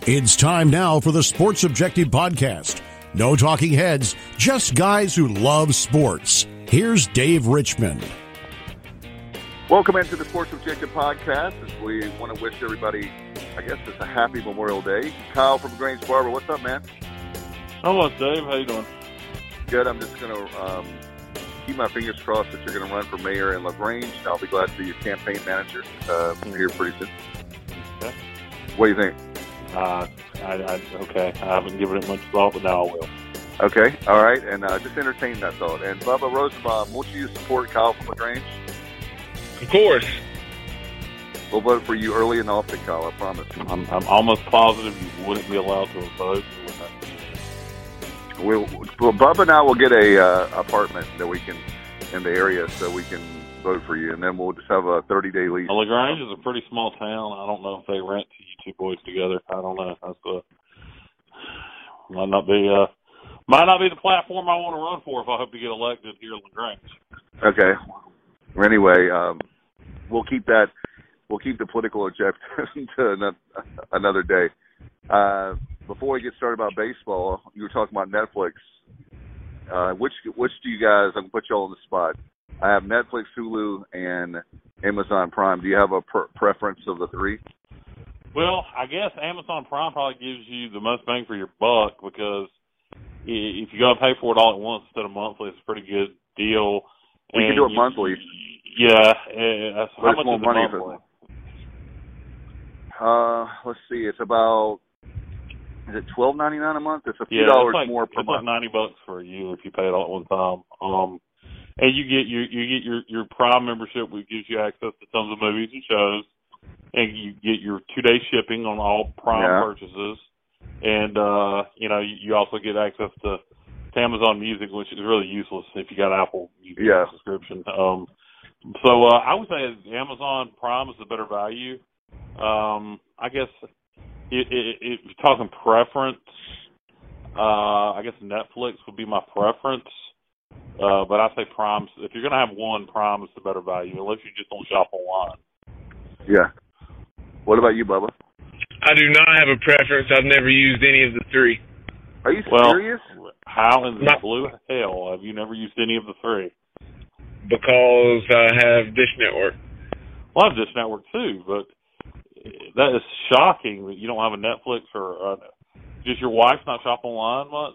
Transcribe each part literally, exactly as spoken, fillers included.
It's time now for the Sports Objective Podcast. No talking heads, just guys who love sports. Here's Dave Richmond. Welcome into the Sports Objective Podcast. As we want to wish everybody, I guess it's a happy Memorial Day. Kyle from Grange Barber, what's up, man? Hello, Dave. How you doing? Good. I'm just going to um, keep my fingers crossed that you're going to run for mayor in LaGrange. I'll be glad to be your campaign manager uh, here pretty soon. Okay. What do you think? Uh, I, I, okay. I haven't given it much thought, but now I will. Okay. All right. And uh, just entertain that thought. And Bubba Rosenbaum, won't you support Kyle from LaGrange? Of course. We'll vote for you early and often, Kyle, I promise. I'm, I'm almost positive you wouldn't be allowed to vote. We'll, well, Bubba and I will get a uh, apartment that we can in the area so we can vote for you, and then we'll just have a thirty-day lease. Well, LaGrange is a pretty small town. I don't know if they rent to you two boys together. I don't know. That's the might not be uh might not be the platform I want to run for if I hope to get elected here in LaGrange. Okay. Well, anyway, um, we'll keep that. We'll keep the political objective to another day. Uh, before we get started about baseball, you were talking about Netflix. Uh, which which do you guys? I'm gonna put you all on the spot. I have Netflix, Hulu, and Amazon Prime. Do you have a per- preference of the three? Well, I guess Amazon Prime probably gives you the most bang for your buck because if you're going to pay for it all at once instead of monthly, it's a pretty good deal. We and can do it you, monthly. Yeah. Uh, so how much more is it money monthly? For, uh, let's see. It's about, is it twelve ninety-nine a month? It's a few yeah, dollars like, more per it's month. It's like ninety bucks for you if you pay it all at one time. Um, and you get your you get your, your Prime membership, which gives you access to tons of movies and shows, and you get your two day shipping on all Prime yeah. purchases, and uh, you know you, you also get access to, to Amazon Music, which is really useless if you got Apple Music yeah. subscription. Um, so uh, I would say Amazon Prime is the better value. Um, I guess it, it, it, if you're talking preference, uh, I guess Netflix would be my preference. Uh, but I say Prime, if you're going to have one, Prime is the better value, unless you just don't shop online. Yeah. What about you, Bubba? I do not have a preference. I've never used any of the three. Are you well, serious? How in the not, blue hell have you never used any of the three? Because I have Dish Network. Well, I have Dish Network too, but that is shocking that you don't have a Netflix or uh, does your wife not shop online much?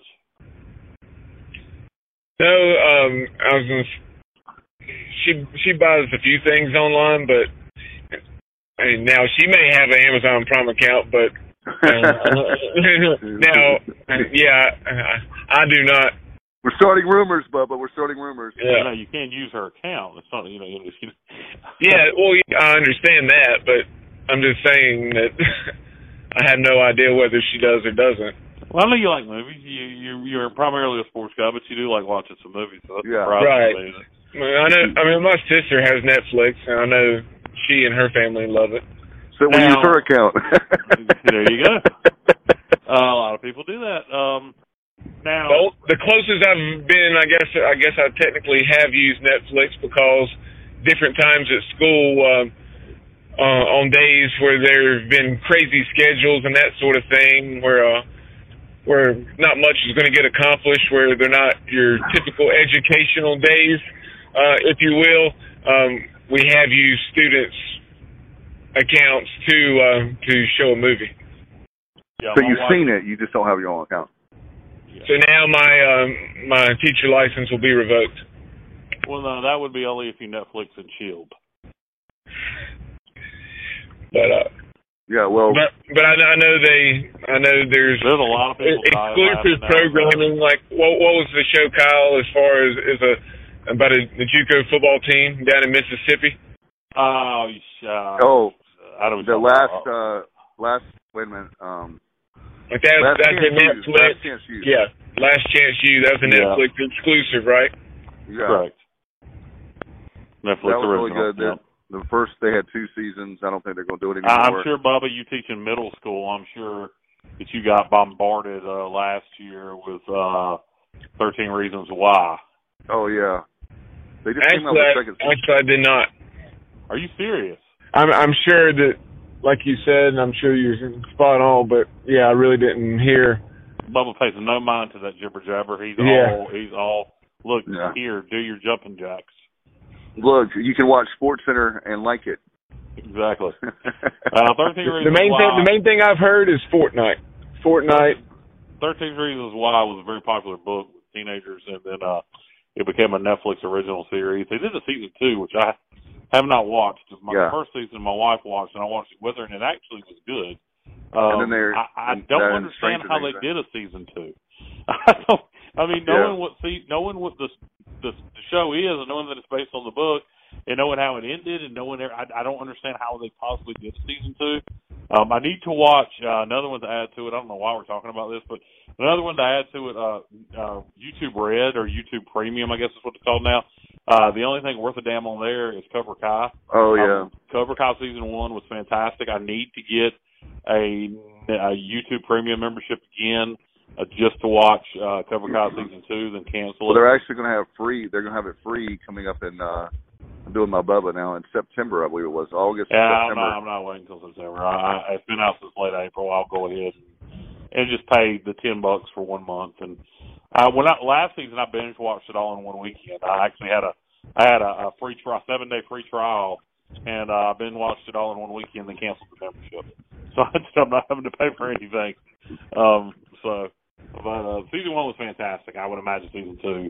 No, um, I was gonna, she she buys a few things online, but I mean, now she may have an Amazon Prime account, but uh, now, yeah, I, I do not. We're starting rumors, Bubba. We're starting rumors. Yeah, no, you can't use her account. It's not, you know. You know yeah, well, I understand that, but I'm just saying that I have no idea whether she does or doesn't. Well, I know you like movies. You you you're primarily a sports guy, but you do like watching some movies. So that's yeah, right. I, mean, I know. I mean, my sister has Netflix, and I know she and her family love it. So we use her account. There you go. Uh, a lot of people do that. Um, now, well, the closest I've been, I guess, I guess I technically have used Netflix because different times at school, uh, uh, on days where there have been crazy schedules and that sort of thing, where. Uh, where not much is going to get accomplished, where they're not your typical educational days, uh, if you will. Um, we have used students' accounts to uh, to show a movie. Yeah, so you've wife, seen it, you just don't have your own account. Yeah. So now my um, my teacher license will be revoked. Well, no, that would be only if you Netflix and Shield. But uh, yeah, well, but but I, I know they, I know there's there's a lot of people exclusive programming. Like what what was the show, Kyle? As far as is a about a the JUCO football team down in Mississippi. Oh, uh, oh, I don't the know last uh, last wait a minute. Um, like that, last that's a Netflix. Last Chance U. Yeah, Last Chance U. That's a yeah. Netflix exclusive, right? Yeah. Correct. Netflix that was original. really good. Yeah. The first, they had two seasons. I don't think they're going to do it anymore. I'm sure, Bubba, you teach in middle school. I'm sure that you got bombarded uh, last year with uh, thirteen Reasons Why. Oh, yeah. They just actually, came out with a second season. Actually, I did not. Are you serious? I'm, I'm sure that like you said, and I'm sure you're spot on, but yeah, I really didn't hear. Bubba pays no mind to that jibber jabber. He's yeah. all he's all look yeah. here, do your jumping jacks. Look, you can watch SportsCenter and like it. Exactly. uh, thirteen the main why, thing the main thing I've heard is Fortnite. Fortnite. Thirteen Reasons Why was a very popular book with teenagers, and then uh, it became a Netflix original series. They did a season two, which I have not watched. My yeah. first season, my wife watched, and I watched it with her, and it actually was good. Um, and then I, I don't understand how they did a season two. I don't. I mean, knowing yeah. what see, knowing what the, the the show is, and knowing that it's based on the book, and knowing how it ended, and knowing I, I don't understand how they possibly did season two. Um, I need to watch uh, another one to add to it. I don't know why we're talking about this, but another one to add to it. Uh, uh, YouTube Red or YouTube Premium, I guess is what it's called now. Uh, the only thing worth a damn on there is Cobra Kai. Oh yeah, um, Cobra Kai season one was fantastic. I need to get a, a YouTube Premium membership again. Uh, just to watch uh, Cobra Kai season two, then cancel well, it. They're actually going to have free. They're going to have it free coming up in. Uh, I'm doing my Bubba now in September. I believe it was August. Yeah, September. I'm not, I'm not waiting until September. I, I, it's been out since late April. I'll go ahead and, and just pay the ten bucks for one month. And uh, when I, last season, I binge watched it all in one weekend. I actually had a I had a, a free trial, seven day free trial, and uh, I binge watched it all in one weekend, then canceled the membership. So I'm not having to pay for anything. Um, so. But uh, season one was fantastic. I would imagine season two.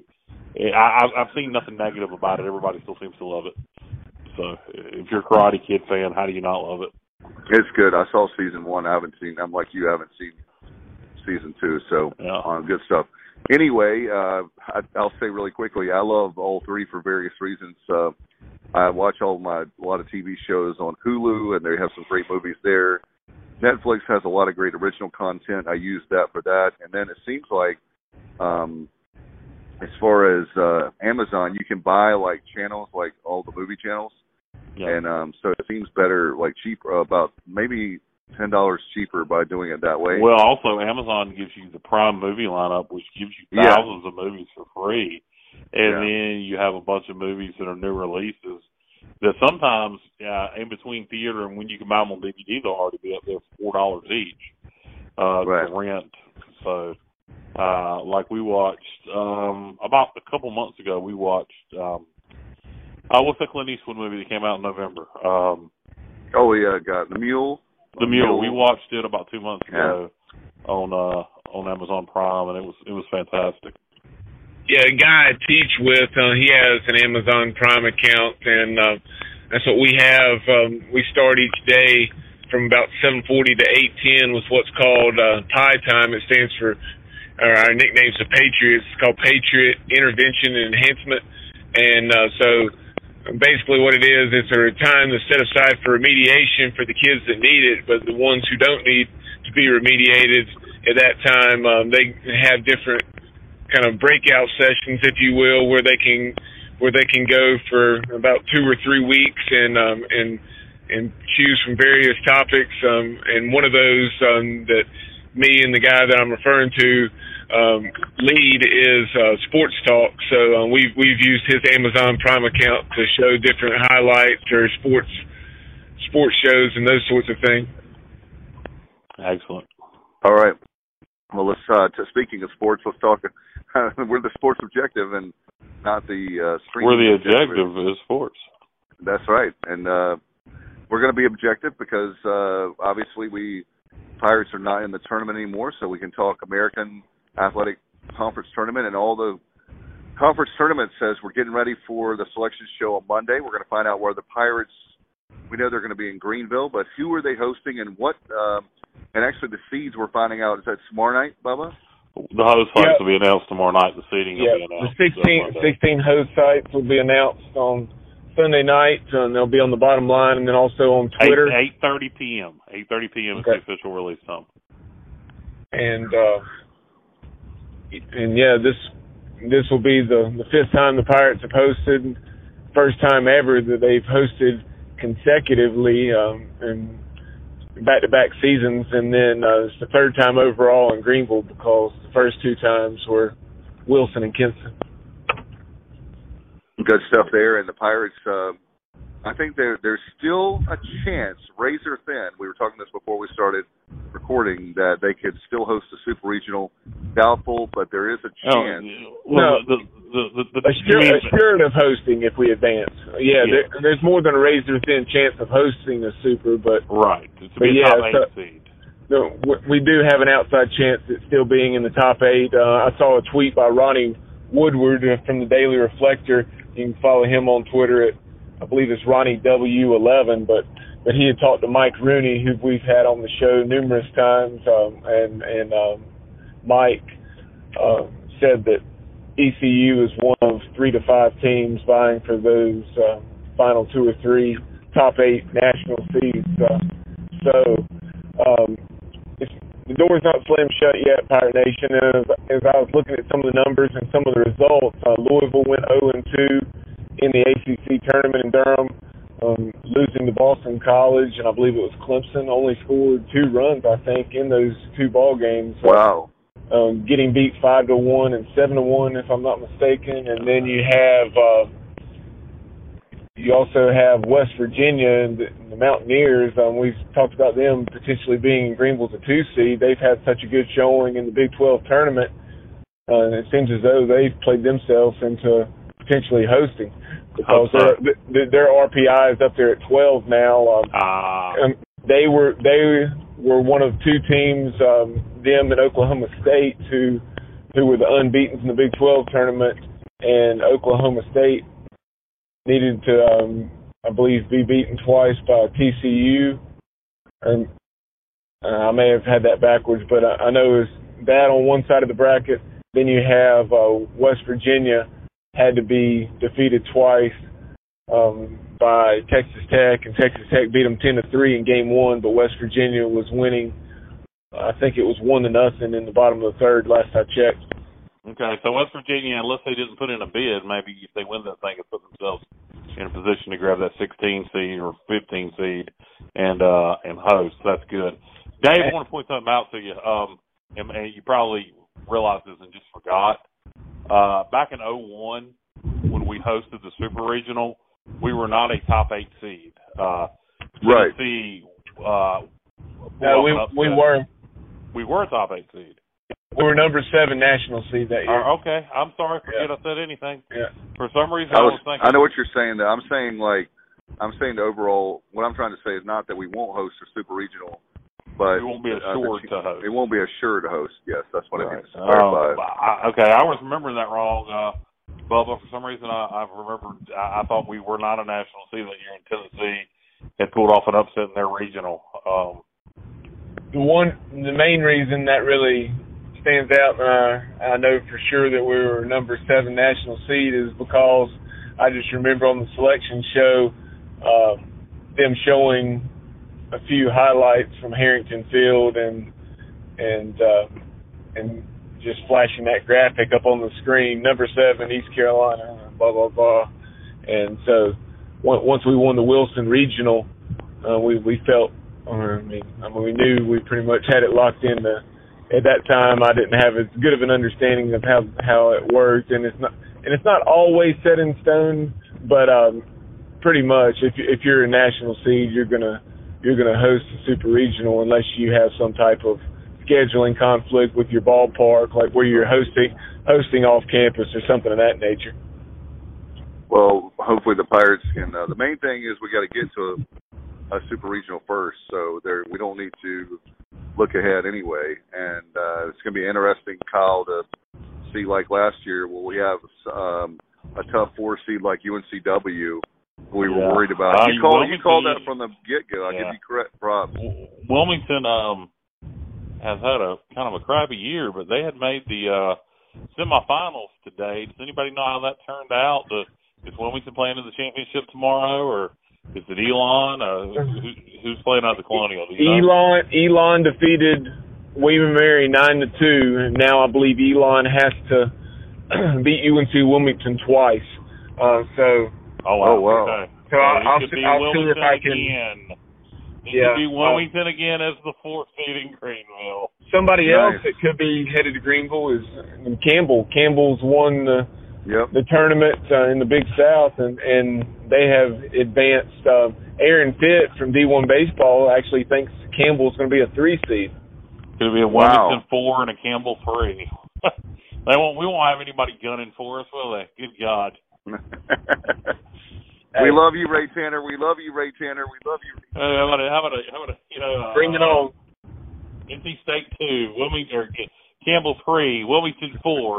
I, I've seen nothing negative about it. Everybody still seems to love it. So if you're a Karate Kid fan, how do you not love it? It's good. I saw season one. I haven't seen. I'm like you. I haven't seen season two. So yeah. um, good stuff. Anyway, uh, I, I'll say really quickly. I love all three for various reasons. Uh, I watch all my a lot of T V shows on Hulu, and they have some great movies there. Netflix has a lot of great original content. I use that for that. And then it seems like um, as far as uh, Amazon, you can buy, like, channels, like all the movie channels. Yep. And um, so it seems better, like, cheaper, about maybe ten dollars cheaper by doing it that way. Well, also, Amazon gives you the Prime movie lineup, which gives you thousands yeah. of movies for free. And yeah. then you have a bunch of movies that are new releases that sometimes uh, in between theater and when you can buy them on D V D, they'll already be up there for four dollars each uh, right. to rent. So, uh, like we watched um, about a couple months ago, we watched um, uh, what's that Clint Eastwood movie that came out in November? Um, oh yeah, got The Mule. The Mule. We watched it about two months ago yeah. on uh, on Amazon Prime, and it was it was fantastic. Yeah, a guy I teach with, uh, he has an Amazon Prime account, and uh, that's what we have. Um, we start each day from about seven forty to eight ten with what's called uh, Pie Time. It stands for, or our nickname's the Patriots. It's called Patriot Intervention and Enhancement. And uh, so basically what it is, it's a time to set aside for remediation for the kids that need it, but the ones who don't need to be remediated at that time, um, they have different kind of breakout sessions, if you will, where they can where they can go for about two or three weeks and um, and and choose from various topics. Um, and one of those um, that me and the guy that I'm referring to um, lead is uh, Sports Talk. So uh, we've we've used his Amazon Prime account to show different highlights or sports sports shows and those sorts of things. Excellent. All right. Well, let's. Uh, to, speaking of sports, let's talk. Uh, we're the sports objective and not the uh, streaming. We're the objective is sports. That's right, and uh, we're going to be objective because uh, obviously we Pirates are not in the tournament anymore, so we can talk American Athletic Conference Tournament and all the conference tournament says we're getting ready for the selection show on Monday. We're going to find out where the Pirates. We know they're going to be in Greenville, but who are they hosting and what? Um, and actually, the seeds we're finding out is that tomorrow night, Bubba. The host sites yep. will be announced tomorrow night. The seating yep. will be announced. The sixteen, sixteen host sites will be announced on Sunday night, and they'll be on the bottom line, and then also on Twitter. eight thirty p.m. eight thirty p.m. Okay. is the official release time. And uh, and yeah, this this will be the the fifth time the Pirates have hosted, first time ever that they've hosted consecutively um, and back-to-back seasons, and then uh, it's the third time overall in Greenville because the first two times were Wilson and Kinston. Good stuff there, and the Pirates, uh, I think there there's still a chance, razor thin. We were talking this before we started recording, that they could still host a super regional. Doubtful, but there is a chance. Oh, well, no, the, the, the, the, the, assured, assured of hosting if we advance. Yeah, yeah. There, there's more than a razor thin chance of hosting a super, but right, it's but a yeah, top eight so, seed. No, we do have an outside chance at still being in the top eight. Uh, I saw a tweet by Ronnie Woodward from the Daily Reflector. You can follow him on Twitter at, I believe it's Ronnie W eleven, but but he had talked to Mike Rooney, who we've had on the show numerous times, um, and and um, Mike uh, said that E C U is one of three to five teams vying for those uh, final two or three top eight national seeds. Uh, so um, it's, the door's not slammed shut yet, Pirate Nation. And as, as I was looking at some of the numbers and some of the results, uh, Louisville went oh and two in the A C C tournament in Durham, um, losing to Boston College, and I believe it was Clemson. Only scored two runs, I think, in those two ball games. Wow. Um, getting beat five to one and seven to one, if I'm not mistaken. And then you have uh, you also have West Virginia and the, the Mountaineers. Um, we've talked about them potentially being Greenville's a two seed. They've had such a good showing in the Big twelve tournament, uh, and it seems as though they've played themselves into potentially hosting, because their, their R P I is up there at twelve now. Um, uh, um, they were they were one of two teams, um, them and Oklahoma State, who who were the unbeaten in the Big twelve tournament, and Oklahoma State needed to, um, I believe, be beaten twice by T C U. And uh, I may have had that backwards, but I, I know it was that on one side of the bracket. Then you have uh, West Virginia had to be defeated twice um, by Texas Tech, and Texas Tech beat them ten to three in game one, but West Virginia was winning. I think it was one to nothing in the bottom of the third last I checked. Okay, so West Virginia, unless they didn't put in a bid, maybe if they win that thing, could put themselves in a position to grab that sixteen seed or fifteen seed and uh, and host. That's good. Dave, I want to point something out to you, um, and, and you probably realized this and just forgot. Uh, back in oh one, when we hosted the Super Regional, we were not a top eight seed. Uh, right. Tennessee, uh, no, we we were we were a top eight seed. We were number seven national seed that year. Uh, okay, I'm sorry. Forget yeah. I said anything. Yeah. For some reason, I I was, was thinking. I know what you're saying. Though I'm saying like, I'm saying the overall. What I'm trying to say is not that we won't host a Super Regional, but it won't be assured uh, to host. It won't be assured to host. Yes, that's what right. I mean to clarify. Um, I, okay, I was remembering that wrong, uh, Bubba. For some reason, I, I remembered. I, I thought we were not a national seed that year in Tennessee. Had pulled off an upset in their regional. Um, the one, the main reason that really stands out, and I, I know for sure that we were number seven national seed, is because I just remember on the selection show uh, them showing a few highlights from Harrington Field and and uh, and just flashing that graphic up on the screen, number seven East Carolina, blah blah blah. And so once we won the Wilson Regional, uh, we we felt, I mean, I mean we knew we pretty much had it locked in. The, at that time, I didn't have as good of an understanding of how how it worked, and it's not and it's not always set in stone, but um, pretty much if you, if you're a national seed, you're gonna you're gonna host a Super Regional unless you have some type of scheduling conflict with your ballpark, like where you're hosting hosting off campus or something of that nature. Well, hopefully the Pirates can. Uh, the main thing is we got to get to a, a Super Regional first, so there we don't need to look ahead anyway. And uh, it's going to be interesting, Kyle, to see like last year. Will we have um, a tough four seed like U N C W? We were yeah. worried about. Uh, you called you called be, that from the get go. I yeah. give you correct props. Wilmington um, has had a kind of a crappy year, but they had made the uh, semifinals today. Does anybody know how that turned out? The, is Wilmington playing in the championship tomorrow, or is it Elon? Uh, who, who's playing out the Colonial? Do you know? Elon Elon defeated William and Mary nine to two, and now I believe Elon has to beat U N C Wilmington twice. Uh, so. Oh wow! Oh, wow. Okay. So I'll, it I'll, could be I'll Wilmington see if I can. Again. It Yeah, could be Wilmington uh, again as the fourth seed in Greenville. Somebody nice. else that could be headed to Greenville is Campbell. Campbell's won the yep. the tournament uh, in the Big South, and, and they have advanced. Uh, Aaron Fitt from D one Baseball actually thinks Campbell's going to be a three seed. It's going to be a Wow. Wilmington four and a Campbell three. They won't. We won't have anybody gunning for us, will they? Good God. We love you, Ray Tanner. We love you, Ray Tanner. We love you. Uh, how about a, how about a, how about a, you know, Bring it on. Uh, N C State two, Wilmington, or Campbell three, Wilmington four.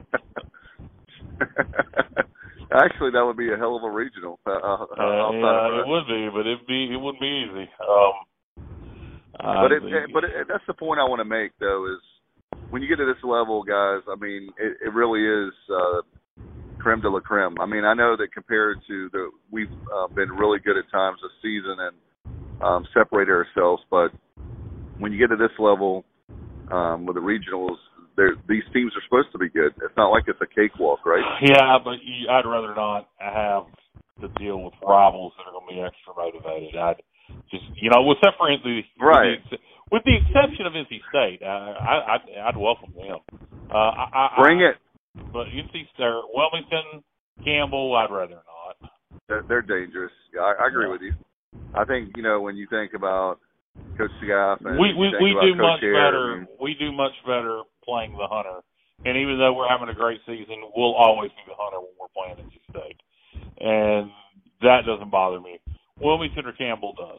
Actually, that would be a hell of a regional. Uh, uh, uh, yeah, it would be, but it'd be it wouldn't be easy. Um, but it, uh, but it, that's the point I want to make, though, is when you get to this level, guys. I mean, it, it really is. Uh, creme de la creme. I mean, I know that compared to the, we've uh, been really good at times this season and um, separated ourselves, but when you get to this level um, with the regionals, these teams are supposed to be good. It's not like it's a cakewalk, right? Yeah, but you, I'd rather not have to deal with rivals that are going to be extra motivated. I'd just, you know, except for the right. with the, with the exception of N C State, uh, I, I'd, I'd welcome them. Uh, I, Bring I, it. But N C State, Wilmington, Campbell, I'd rather not. They're, they're dangerous. Yeah, I, I agree yeah. with you. I think, you know, when you think about Coach Scaff and we we, we do much Hare, better. I mean, we do much better playing the Hunter, and even though we're having a great season, we'll always be the Hunter when we're playing N C State, and that doesn't bother me. Wilmington or Campbell does.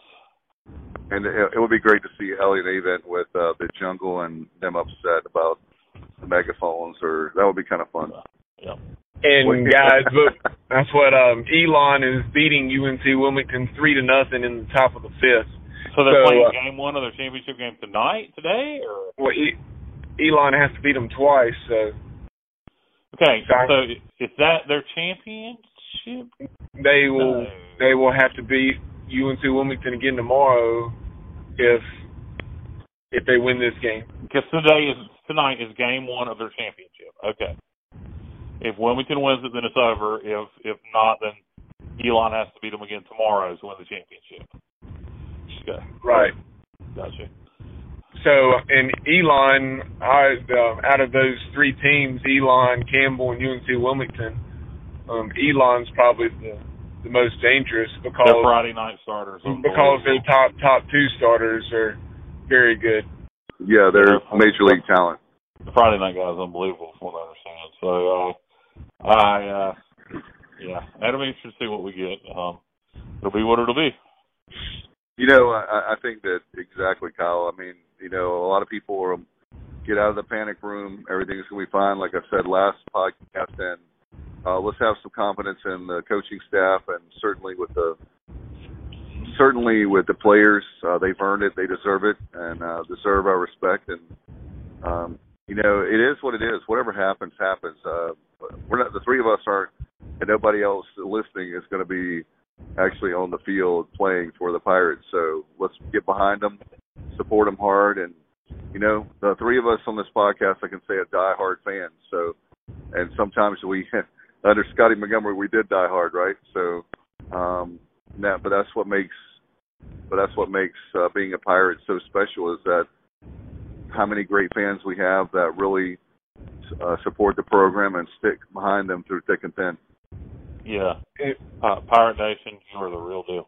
And it, it would be great to see Elliott Avent with uh, the Jungle and them upset about the megaphones, or that would be kind of fun. Yeah. And guys, look, that's what um, Elon is beating U N C Wilmington three to nothing in the top of the fifth. So they're so, playing uh, game one of their championship game tonight, today, or well, e- Elon has to beat them twice. So okay, Sorry. so is that their championship? They will No. they will have to beat U N C Wilmington again tomorrow if if they win this game. Because today is tonight is game one of their championship. Okay. If Wilmington wins it, then it's over. If if not, then Elon has to beat them again tomorrow to win the championship. Okay. Right. Gotcha. So, and Elon, I, uh, out of those three teams, Elon, Campbell, and U N C Wilmington, um, Elon's probably the, the most dangerous because their Friday night starters. Because their top top two starters are very good. Yeah, they're major league talent. The Friday night guy is unbelievable, from what I understand. So, uh, I, uh, yeah, that'll be interesting to see what we get. Um, it'll be what it'll be. You know, I, I think that exactly, Kyle. I mean, you know, a lot of people are, get out of the panic room. Everything's going to be fine. Like I said last podcast, and uh, let's have some confidence in the coaching staff, and certainly with the certainly with the players. Uh, they've earned it. They deserve it, and uh, deserve our respect. And um, you know, it is what it is. Whatever happens, happens. Uh, we're not, the three of us aren't, and nobody else listening is going to be actually on the field playing for the Pirates. So let's get behind them, support them hard, and you know, the three of us on this podcast, I can say, are diehard fans. So, and sometimes we, under Scotty Montgomery, we did die hard, right? So, um, that, but that's what makes, but that's what makes uh, being a Pirate so special, is that how many great fans we have that really uh, support the program and stick behind them through thick and thin. Yeah, uh, Pirate Nation, you are the real deal.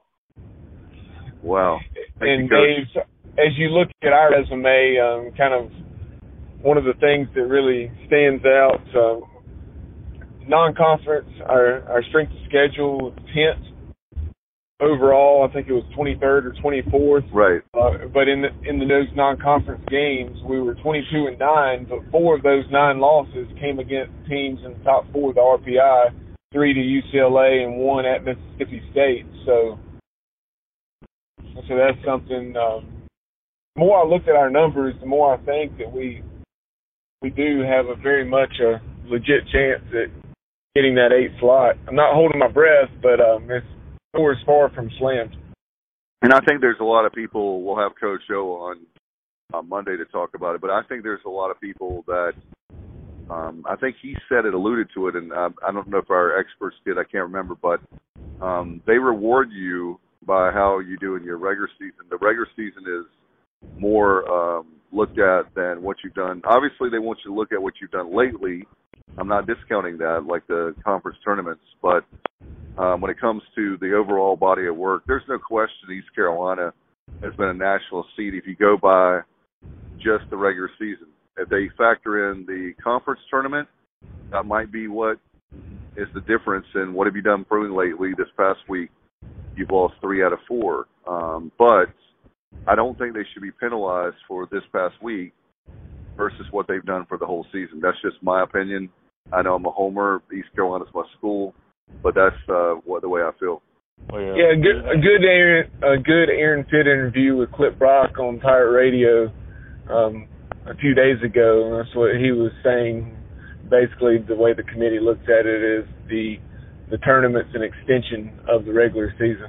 Wow. Thank and you, Coach. Dave, as you look at our resume, um, kind of one of the things that really stands out, uh, non-conference, our, our strength of schedule was tenth overall. I think it was twenty-third or twenty-fourth. Right. Uh, but in the, in the, those non-conference games, we were twenty-two and nine. But four of those nine losses came against teams in the top four of the R P I, three to U C L A and one at Mississippi State. So, so that's something. Um, the more I looked at our numbers, the more I think that we we do have a very much a legit chance at getting that eighth slot. I'm not holding my breath, but um, it's nowhere far from slammed. And I think there's a lot of people, we'll have Coach Joe on on Monday to talk about it, but I think there's a lot of people that, um, I think he said it, alluded to it, and uh, I don't know if our experts did, I can't remember, but um, they reward you by how you do in your regular season. The regular season is more um, looked at than what you've done. Obviously, they want you to look at what you've done lately, I'm not discounting that, like the conference tournaments, but um, when it comes to the overall body of work, there's no question East Carolina has been a national seed if you go by just the regular season. If they factor in the conference tournament, that might be what is the difference in what have you done proving lately. This past week, you've lost three out of four. Um, but I don't think they should be penalized for this past week versus what they've done for the whole season. That's just my opinion. I know I'm a homer. East Carolina's my school, but that's uh, what the way I feel. Oh, yeah, yeah good, a good Aaron, a good Aaron Fitt interview with Clip Brock on Pirate Radio um, a few days ago, and that's what he was saying. Basically, the way the committee looks at it is the the tournament's an extension of the regular season.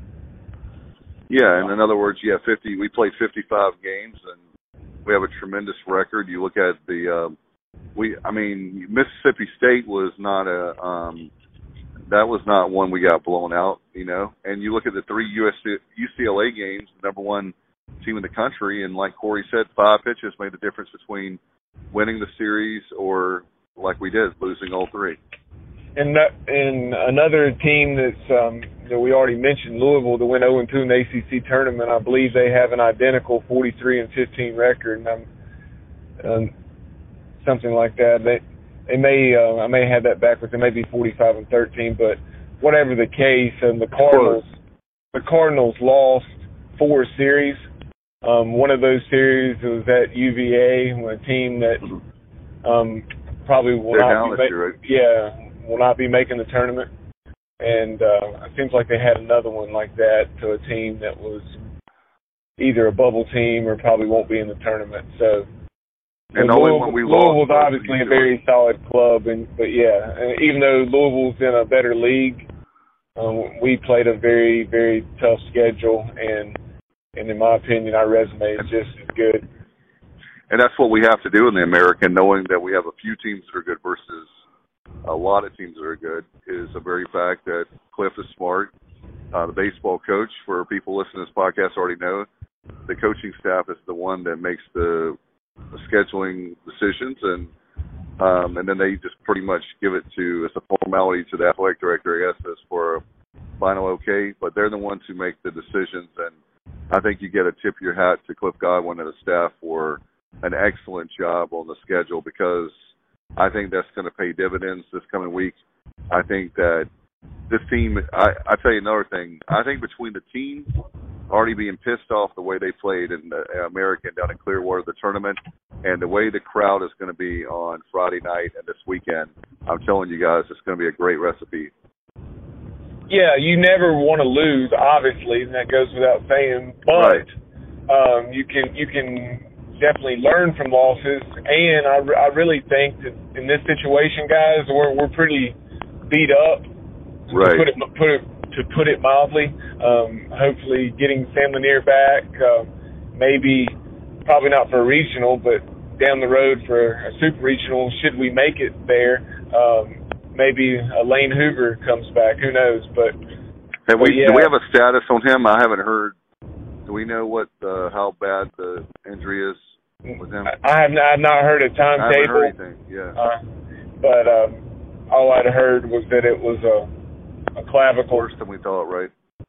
Yeah, and in other words, yeah, fifty. We played fifty-five games, and we have a tremendous record. You look at the, uh, we, I mean, Mississippi State was not a, um, that was not one we got blown out, you know. And you look at the three U S C, U C L A games, the number one team in the country, and like Corey said, five pitches made the difference between winning the series or, like we did, losing all three. And that, and another team that's um, that we already mentioned, Louisville, to win oh and two in the A C C tournament. I believe they have an identical forty-three and fifteen record, and I'm, um, something like that. They they may uh, I may have that backwards. It may be forty-five and thirteen, but whatever the case, um, the Cardinals the Cardinals lost four series. Um, one of those series was at U V A, a team that um, probably will They're not be ma- right? yeah will not be making the tournament. And uh, it seems like they had another one like that to a team that was either a bubble team or probably won't be in the tournament. So, and the only one we Louisville's lost obviously a very solid club, and but yeah, and even though Louisville's in a better league, um, we played a very very tough schedule, and and in my opinion, our resume is just as good. And that's what we have to do in the American, knowing that we have a few teams that are good versus a lot of teams that are good, is the very fact that Cliff is smart. Uh, the baseball coach, for people listening to this podcast already know, the coaching staff is the one that makes the, the scheduling decisions, and um, and then they just pretty much give it to, as a formality to the athletic director, I guess, as for a final okay, but they're the ones who make the decisions, and I think you get a tip your hat to Cliff Godwin and the staff for an excellent job on the schedule, because I think that's going to pay dividends this coming week. I think that this team, I, I tell you another thing, I think between the team already being pissed off the way they played in the American down in Clearwater, the tournament, and the way the crowd is going to be on Friday night and this weekend, I'm telling you guys, it's going to be a great recipe. Yeah, you never want to lose, obviously, and that goes without saying, but right. um, you can you can definitely learn from losses, and I, I really think that in this situation, guys, we're we're pretty beat up. Right. To put it put it to put it mildly. Um, hopefully, getting Sam Lanier back, uh, maybe probably not for a regional, but down the road for a super regional. Should we make it there? Um, maybe a Lane Hoover comes back. Who knows? But have but we yeah. do we have a status on him? I haven't heard. Do we know what uh, how bad the injury is with him? I have not, I have not heard a timetable. I haven't heard anything. Yeah. Uh, but um, all I'd heard was that it was a, a clavicle. Worse than we thought, right?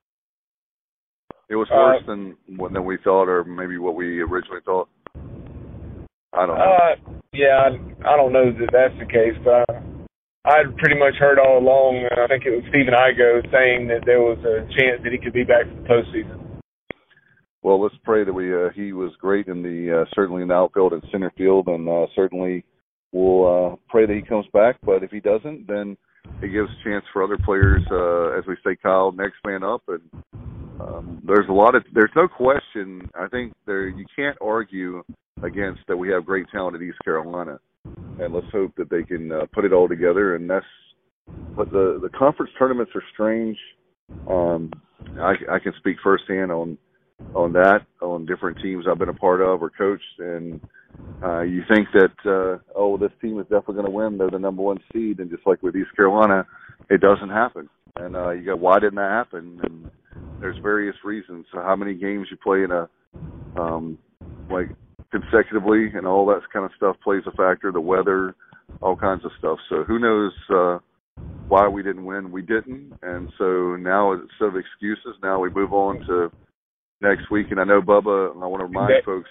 It was worse uh, than than we thought, or maybe what we originally thought. I don't know. Uh, yeah, I, I don't know that that's the case, but I, I'd pretty much heard all along. I think it was Stephen Igo saying that there was a chance that he could be back for the postseason. Well, let's pray that we. Uh, he was great in the uh, certainly in the outfield and center field, and uh, certainly we'll uh, pray that he comes back. But if he doesn't, then it gives a chance for other players, uh, as we say, Kyle, next man up. And um, there's a lot of there's no question. I think there you can't argue against that we have great talent at East Carolina, and let's hope that they can uh, put it all together. And that's but the the conference tournaments are strange. Um, I, I can speak firsthand on. on that, on different teams I've been a part of or coached, and uh, you think that, uh, oh, this team is definitely going to win, they're the number one seed, and just like with East Carolina, it doesn't happen. And uh, you go, why didn't that happen? And there's various reasons. So how many games you play in a, um, like, consecutively, and all that kind of stuff plays a factor, the weather, all kinds of stuff. So who knows uh, why we didn't win? We didn't, and so now instead of excuses, now we move on to next week. And I know Bubba, I want to remind that, folks.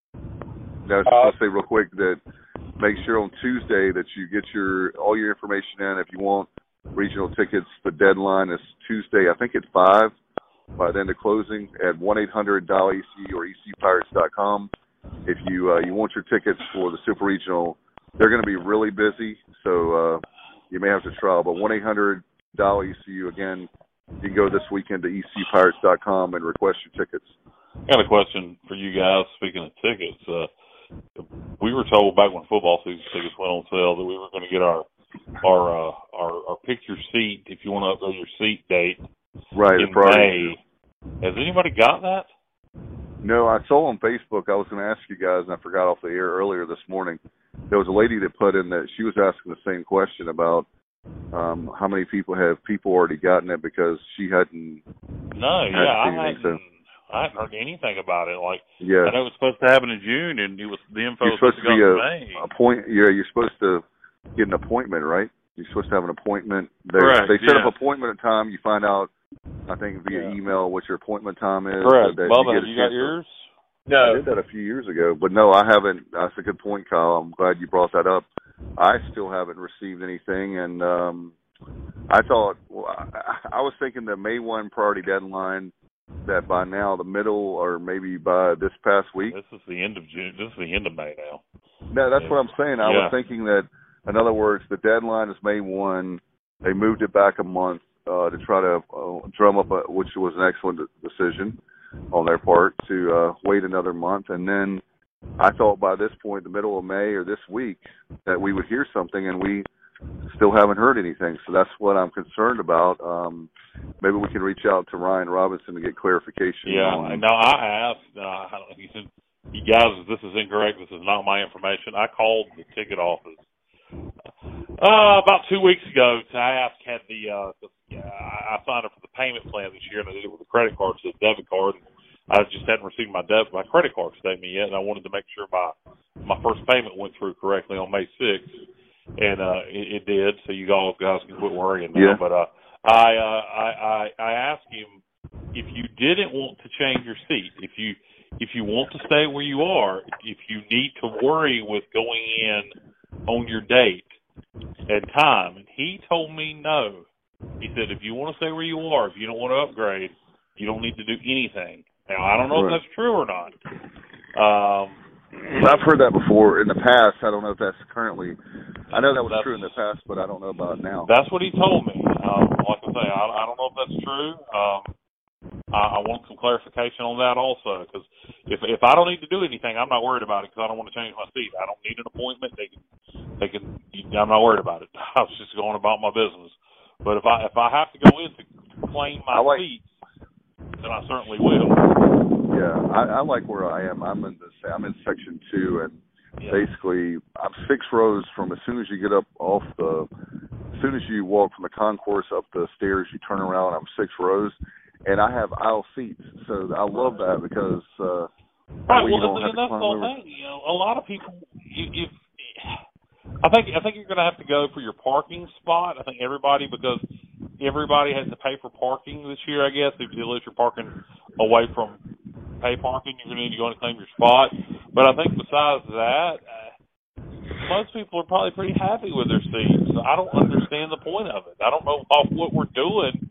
I was just uh, going to say real quick that make sure on Tuesday that you get your all your information in. If you want regional tickets, the deadline is Tuesday, I think at five. By the end of closing at one eight hundred dial E C or E C Pirates dot com. If you uh, you want your tickets for the Super Regional, they're going to be really busy, so uh, you may have to trial. But one eight hundred dial E C U, again, you can go this weekend to E C Pirates dot com and request your tickets. I got a question for you guys, speaking of tickets. Uh, we were told back when football season tickets went on sale that we were going to get our our, uh, our our pick your seat, if you want to upgrade your seat date, right, in May. Has anybody got that? No, I saw on Facebook, I was going to ask you guys, and I forgot off the air earlier this morning, there was a lady that put in that she was asking the same question about um, how many people have people already gotten it because she hadn't. No, yeah, I hadn't, so. I hadn't heard anything about it. Like, yeah. I know it was supposed to happen in June, and it was the info you're was supposed to be go a, in May. A point, yeah, you're supposed to get an appointment, right? You're supposed to have an appointment. They, Correct, they set yeah. up appointment at time. You find out, I think, via yeah. email what your appointment time is. Correct. That Bubba, you have you got yours? No. I did that a few years ago, but no, I haven't. That's a good point, Kyle. I'm glad you brought that up. I still haven't received anything, and um, I thought, well, I, I was thinking the May first priority deadline, that by now, the middle or maybe by this past week. This is the end of June. This is the end of May now. No, that's yeah. what I'm saying. I yeah. was thinking that, in other words, the deadline is May first. They moved it back a month uh, to try to uh, drum up, a, which was an excellent decision on their part, to uh, wait another month. And then I thought by this point, the middle of May or this week, that we would hear something, and we still haven't heard anything. So that's what I'm concerned about. Um, maybe we can reach out to Ryan Robinson to get clarification. Yeah, on, no, I asked. Uh, I don't, he said, you guys, this is incorrect. This is not my information. I called the ticket office uh, about two weeks ago. I asked, had the, uh, the uh, I signed up for the payment plan this year, and I did it with a credit card, so a debit card. I just hadn't received my debit, my credit card statement yet, and I wanted to make sure my my first payment went through correctly on May sixth, and uh, it, it did. So you all guys can quit worrying now. Yeah. But uh, I, uh, I I I asked him, if you didn't want to change your seat, if you if you want to stay where you are, if you need to worry with going in on your date and time, and he told me no. He said, if you want to stay where you are, if you don't want to upgrade, you don't need to do anything. Now, I don't know right. if that's true or not. Um, I've heard that before in the past. I don't know if that's currently. I know that was true in the past, but I don't know about it now. That's what he told me. Um, like I say, I, I don't know if that's true. Um, I, I want some clarification on that also, because if if I don't need to do anything, I'm not worried about it because I don't want to change my seat. I don't need an appointment. They can, they can. I'm not worried about it. I was just going about my business. But if I if I have to go in to claim my like, seat, then I certainly will. Yeah, I, I like where I am. I'm in the I'm in section two, and yeah. basically I'm six rows from as soon as you get up off the, as soon as you walk from the concourse up the stairs, you turn around. I'm six rows, and I have aisle seats, so I love that because uh, right. Well, well, and that's the whole thing. You know, a lot of people, if, if I think I think you're going to have to go for your parking spot. I think everybody, because everybody has to pay for parking this year, I guess. If you you're parking away from pay parking, you're going to need to go and claim your spot. But I think besides that, uh, most people are probably pretty happy with their seats. I don't understand the point of it. I don't know what we're doing.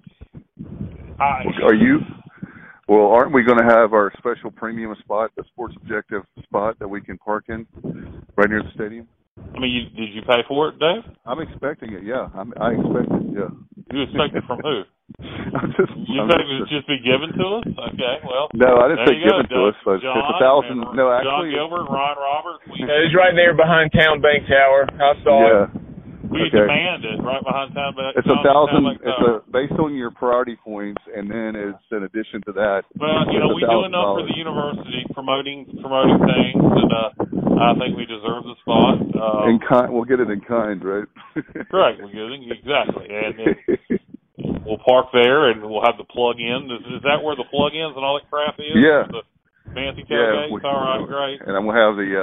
I, are you? Well, aren't we going to have our special premium spot, the Sports Objective spot that we can park in right near the stadium? I mean, you, did you pay for it, Dave? I'm expecting it, yeah. I'm, I expect it, yeah. You expect it from who? I'm just, you I'm think it would just be given to us? Okay, well. No, I didn't say given go, to us, but John it's a thousand. No, John actually. Gilbert, Ron Roberts. We, yeah, it's right there behind Town Bank Tower. I saw yeah. it. We okay. demand it right behind Town Bank. It's a thousand. It's a, based on your priority points, and then it's in addition to that. Well, you know, we do enough for the university, promoting promoting things, and uh, I think we deserve the spot. Um, in kind, we'll get it in kind, right? Correct, we'll get it exactly, and it, we'll park there, and we'll have the plug-in. Is, is that where the plug-ins and all that crap is? Yeah. The fancy tailgates. Yeah, we, all right, great. And I'm gonna have the. Uh,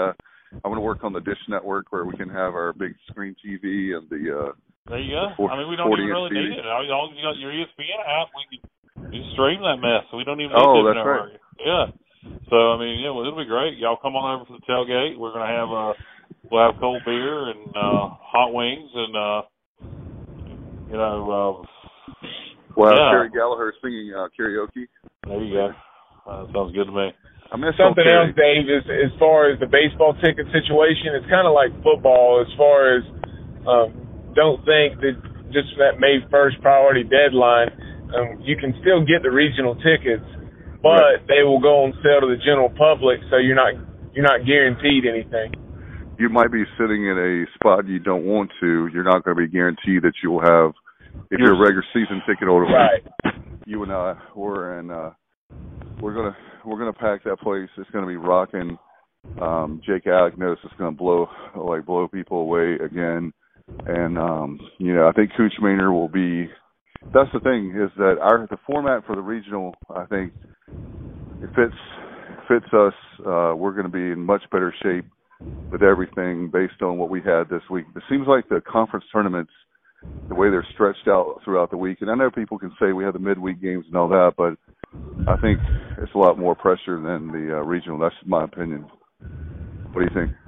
I want to work on the Dish Network where we can have our big screen T V and the. Uh, there you go. four, I mean, we don't even really need it. As long as you got your E S P N app, we can you stream that mess. So we don't even need oh, Dish that's Network. Right. Yeah. So I mean, yeah, well, it'll be great. Y'all come on over for the tailgate. We're gonna have uh, we'll have cold beer and uh, hot wings and uh, you know. Uh, Well, yeah. Terry Gallagher singing uh, karaoke. There you go. Uh, sounds good to me. I miss Something Terry. else, Dave, is as far as the baseball ticket situation, it's kind of like football as far as um, don't think that just that May first priority deadline, um, you can still get the regional tickets, but right. they will go on sale to the general public, so you're not you're not guaranteed anything. You might be sitting in a spot you don't want to. You're not going to be guaranteed that you will have. If you're a regular season ticket holder, right. you and I were, and uh, we're gonna we're gonna pack that place. It's gonna be rocking. Um, Jake Alec knows it's gonna blow like blow people away again, and um, you know I think Cooch Maynard will be. That's the thing is that our the format for the regional I think it fits fits us. Uh, we're going to be in much better shape with everything based on what we had this week. It seems like the conference tournaments. The way they're stretched out throughout the week. And I know people can say we have the midweek games and all that, but I think it's a lot more pressure than the uh, regional. That's my opinion. What do you think?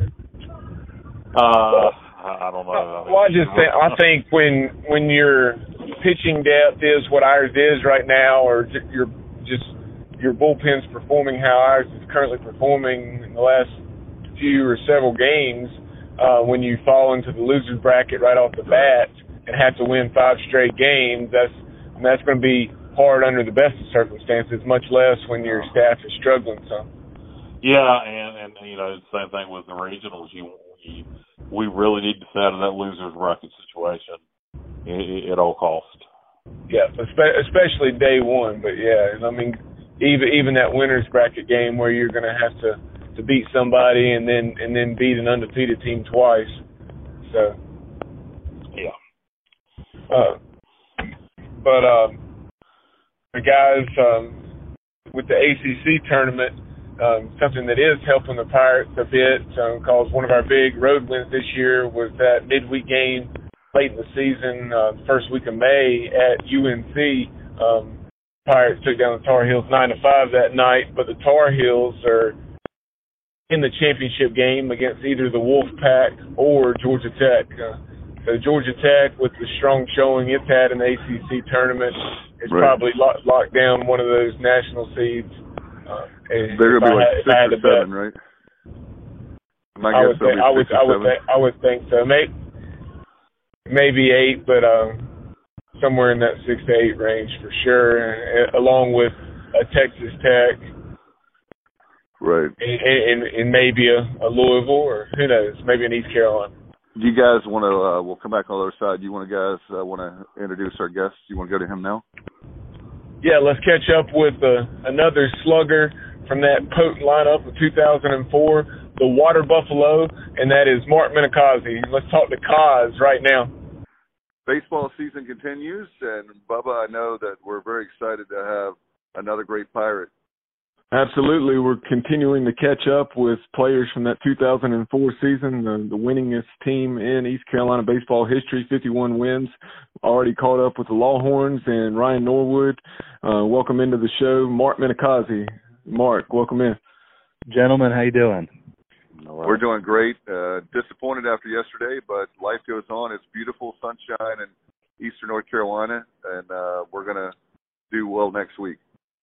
Uh, I don't know. Well, I just think, I think when when your pitching depth is what ours is right now, or your just your bullpen's performing how ours is currently performing in the last few or several games, uh, when you fall into the loser's bracket right off the bat, and have to win five straight games, that's and that's going to be hard under the best of circumstances, much less when your staff is struggling some. Yeah, and, and you know, the same thing with the regionals. You, you we really need to stay out of that loser's bracket situation at all cost. Yeah, especially day one. But yeah, I mean, even even that winner's bracket game where you're going to have to to beat somebody and then and then beat an undefeated team twice. So. Yeah. Uh, but um, the guys um, with the A C C tournament, um, something that is helping the Pirates a bit, because um, one of our big road wins this year was that midweek game late in the season, uh, first week of May at U N C. Um, Pirates took down the Tar Heels nine to five that night, but the Tar Heels are in the championship game against either the Wolfpack or Georgia Tech. Uh, So Georgia Tech, with the strong showing it's had in the A C C tournament, is right. probably lock, locked down one of those national seeds. Uh, They're going to be like had, six or seven, bet. right? My I would think, I would, I would, think, I would think so. Maybe, maybe eight, but uh, somewhere in that six to eight range for sure, and, along with a Texas Tech. Right. And, and, and maybe a, a Louisville, or who knows, maybe an East Carolina. Do you guys want to, uh, we'll come back on the other side. Do you want to guys uh, want to introduce our guest? Do you want to go to him now? Yeah, let's catch up with uh, another slugger from that potent lineup of two thousand four, the Water Buffalo, and that is Mark Minicozzi. Let's talk to Kaz right now. Baseball season continues, and Bubba, I know that we're very excited to have another great Pirate. Absolutely. We're continuing to catch up with players from that two thousand four season, the, the winningest team in East Carolina baseball history, fifty-one wins. Already caught up with the Longhorns and Ryan Norwood. Uh, welcome into the show, Mark Minicozzi. Mark, welcome in. Gentlemen, how you doing? We're doing great. Uh, disappointed after yesterday, but life goes on. It's beautiful sunshine in eastern North Carolina, and uh, we're going to do well next week.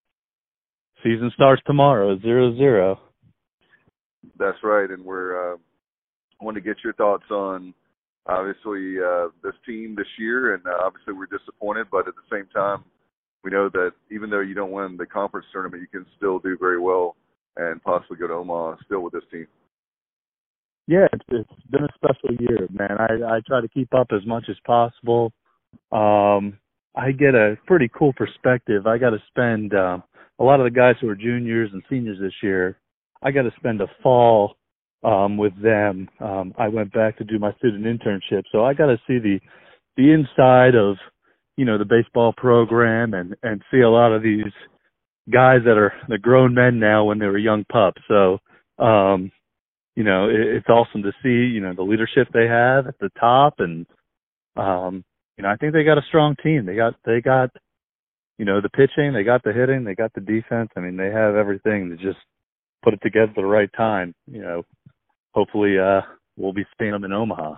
Season starts tomorrow, zero zero. That's right, and we're uh, want to get your thoughts on obviously uh, this team this year, and uh, obviously we're disappointed, but at the same time, we know that even though you don't win the conference tournament, you can still do very well and possibly go to Omaha still with this team. Yeah, it's, it's been a special year, man. I, I try to keep up as much as possible. Um, I get a pretty cool perspective. I got to spend um, – a lot of the guys who are juniors and seniors this year, I got to spend a fall um, with them. Um, I went back to do my student internship, so I got to see the the inside of, you know, the baseball program and, and see a lot of these guys that are the grown men now when they were young pups. So um, you know, it, it's awesome to see, you know, the leadership they have at the top. And, um, you know, I think they got a strong team. They got, they got, you know, the pitching, they got the hitting, they got the defense. I mean, they have everything to just put it together at the right time. You know, hopefully uh, we'll be seeing them in Omaha.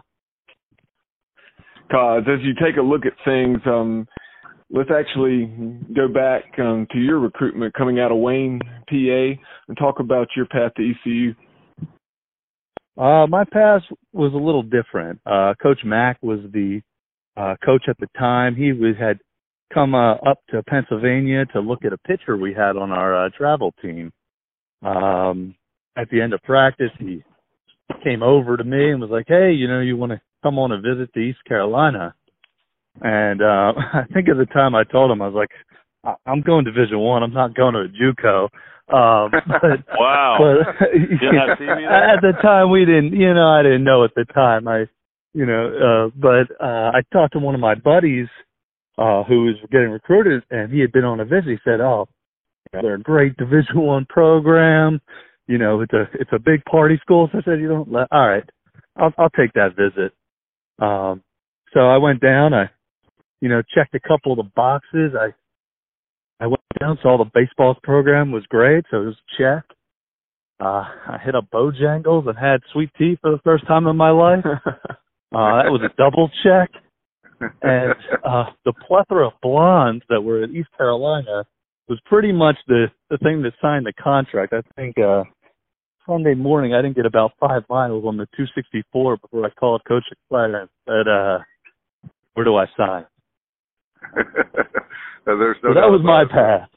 Cause as you take a look at things, um, let's actually go back um, to your recruitment coming out of Wayne, P A, and talk about your path to E C U. Uh, my path was a little different. Uh, Coach Mack was the uh, coach at the time. He was, had come uh, up to Pennsylvania to look at a pitcher we had on our uh, travel team. Um, at the end of practice, he came over to me and was like, hey, you know, you want to come on a visit to East Carolina? And uh, I think at the time I told him, I was like, I'm going Division One. I'm not going to a JUCO. Um, but, wow. But, Didn't have to see me there? at the time, we didn't, you know, I didn't know at the time. I, you know, uh, but uh, I talked to one of my buddies uh, who was getting recruited, and he had been on a visit. He said, oh, they're a great Division One program. You know, it's a it's a big party school. So I said, you don't let, all right, I'll I'll take that visit. Um, so I went down. I, you know, checked a couple of the boxes. I I went down, saw the baseball program was great, so it was a check. Uh, I hit up Bojangles and had sweet tea for the first time in my life. Uh, that was a double check. And uh, the plethora of blondes that were at East Carolina was pretty much the, the thing that signed the contract. I think uh, Sunday morning I didn't get about five miles on the two sixty-four before I called Coach Leclerc and said, uh, where do I sign? There's no so that was my path.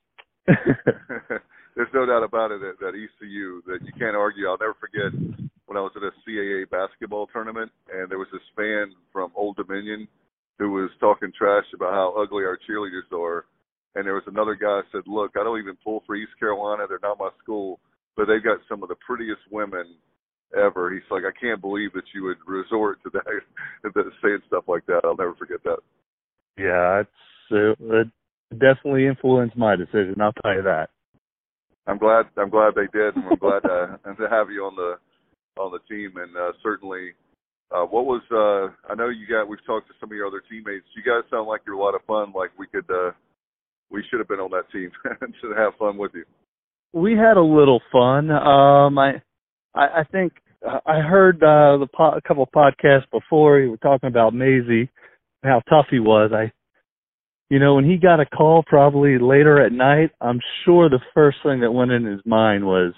There's no doubt about it at, at E C U that you can't argue. I'll never forget when I was at a C A A basketball tournament, and there was this fan from Old Dominion who was talking trash about how ugly our cheerleaders are. And there was another guy who said, look, I don't even pull for East Carolina. They're not my school, but they've got some of the prettiest women ever. He's like, I can't believe that you would resort to that, to saying stuff like that. I'll never forget that. Yeah, it's, it definitely influenced my decision. I'll tell you that. I'm glad. I'm glad they did, and I'm glad to, to have you on the on the team. And uh, certainly, uh, what was? Uh, I know you got. We've talked to some of your other teammates. You guys sound like you're a lot of fun. Like we could. Uh, we should have been on that team to have fun with you. We had a little fun. Um, I, I, I think I heard uh, the po- a couple of podcasts before. You were talking about Maisie, how tough he was. I. You know, when he got a call probably later at night, I'm sure the first thing that went in his mind was,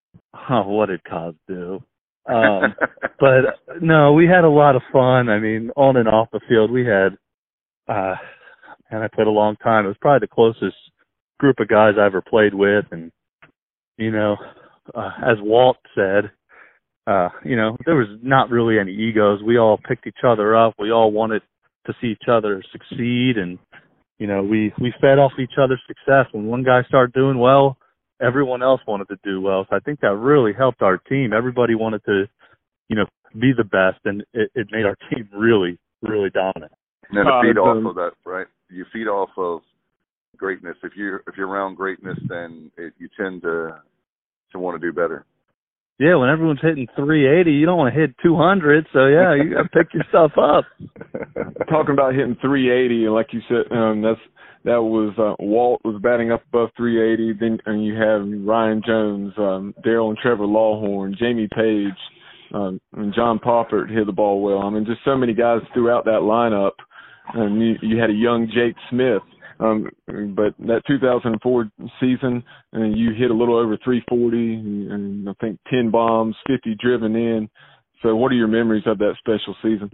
oh, what did Kaz do? Um, but, no, we had a lot of fun. I mean, on and off the field, we had, uh, and I played a long time. It was probably the closest group of guys I ever played with. And, you know, uh, as Walt said, uh, you know, there was not really any egos. We all picked each other up. We all wanted to see each other succeed, and you know, we, we fed off each other's success. When one guy started doing well, everyone else wanted to do well. So I think that really helped our team. Everybody wanted to, you know, be the best, and it, it made our team really, really dominant. And then to feed uh, off of that, right? You feed off of greatness. If you're if you're around greatness, then it, you tend to to want to do better. Yeah, when everyone's hitting three eighty, you don't want to hit two hundred. So yeah, you got to pick yourself up. Talking about hitting three eighty, like you said, um, that's that was uh, Walt was batting up above three eighty. Then and you have Ryan Jones, um, Daryl and Trevor Lawhorn, Jamie Page, um, and John Poppert hit the ball well. I mean, just so many guys throughout that lineup. And you, you had a young Jake Smith. Um, but that two thousand four season, and you hit a little over three forty, and, and I think ten bombs, fifty driven in. So what are your memories of that special season?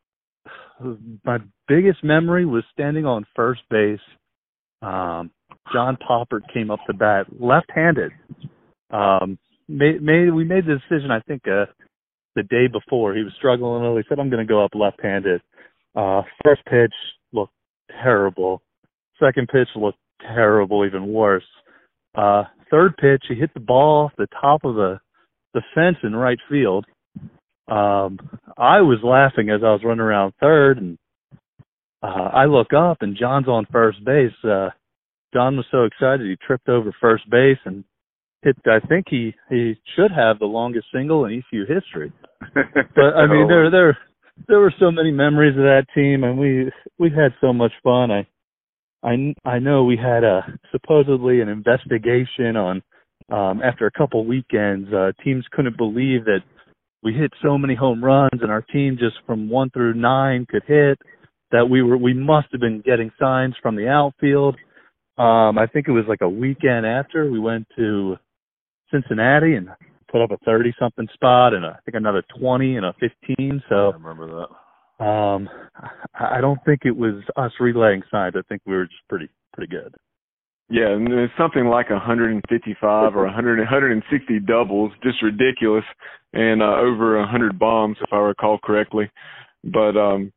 My biggest memory was standing on first base. Um, John Poppert came up the bat left-handed. Um, made, made, we made the decision, I think, uh, the day before. He was struggling a little. He said, I'm going to go up left-handed. Uh, first pitch looked terrible. Second pitch looked terrible, even worse. Uh, third pitch, he hit the ball off the top of the, the fence in right field. Um, I was laughing as I was running around third, and uh, I look up, and John's on first base. Uh, John was so excited he tripped over first base, and hit. I think he he should have the longest single in E C U history. But I mean, there there there were so many memories of that team, and we we had so much fun. I I I know we had a supposedly an investigation on um, after a couple weekends. Uh, teams couldn't believe that we hit so many home runs, and our team just from one through nine could hit. That we were we must have been getting signs from the outfield. Um, I think it was like a weekend after we went to Cincinnati and put up a thirty-something spot and a, I think another twenty and a fifteen. So I remember that. Um, I don't think it was us relaying signs. I think we were just pretty pretty good. Yeah, and there's something like one hundred fifty-five or one hundred, one hundred sixty doubles, just ridiculous, and uh, over one hundred bombs, if I recall correctly. But um,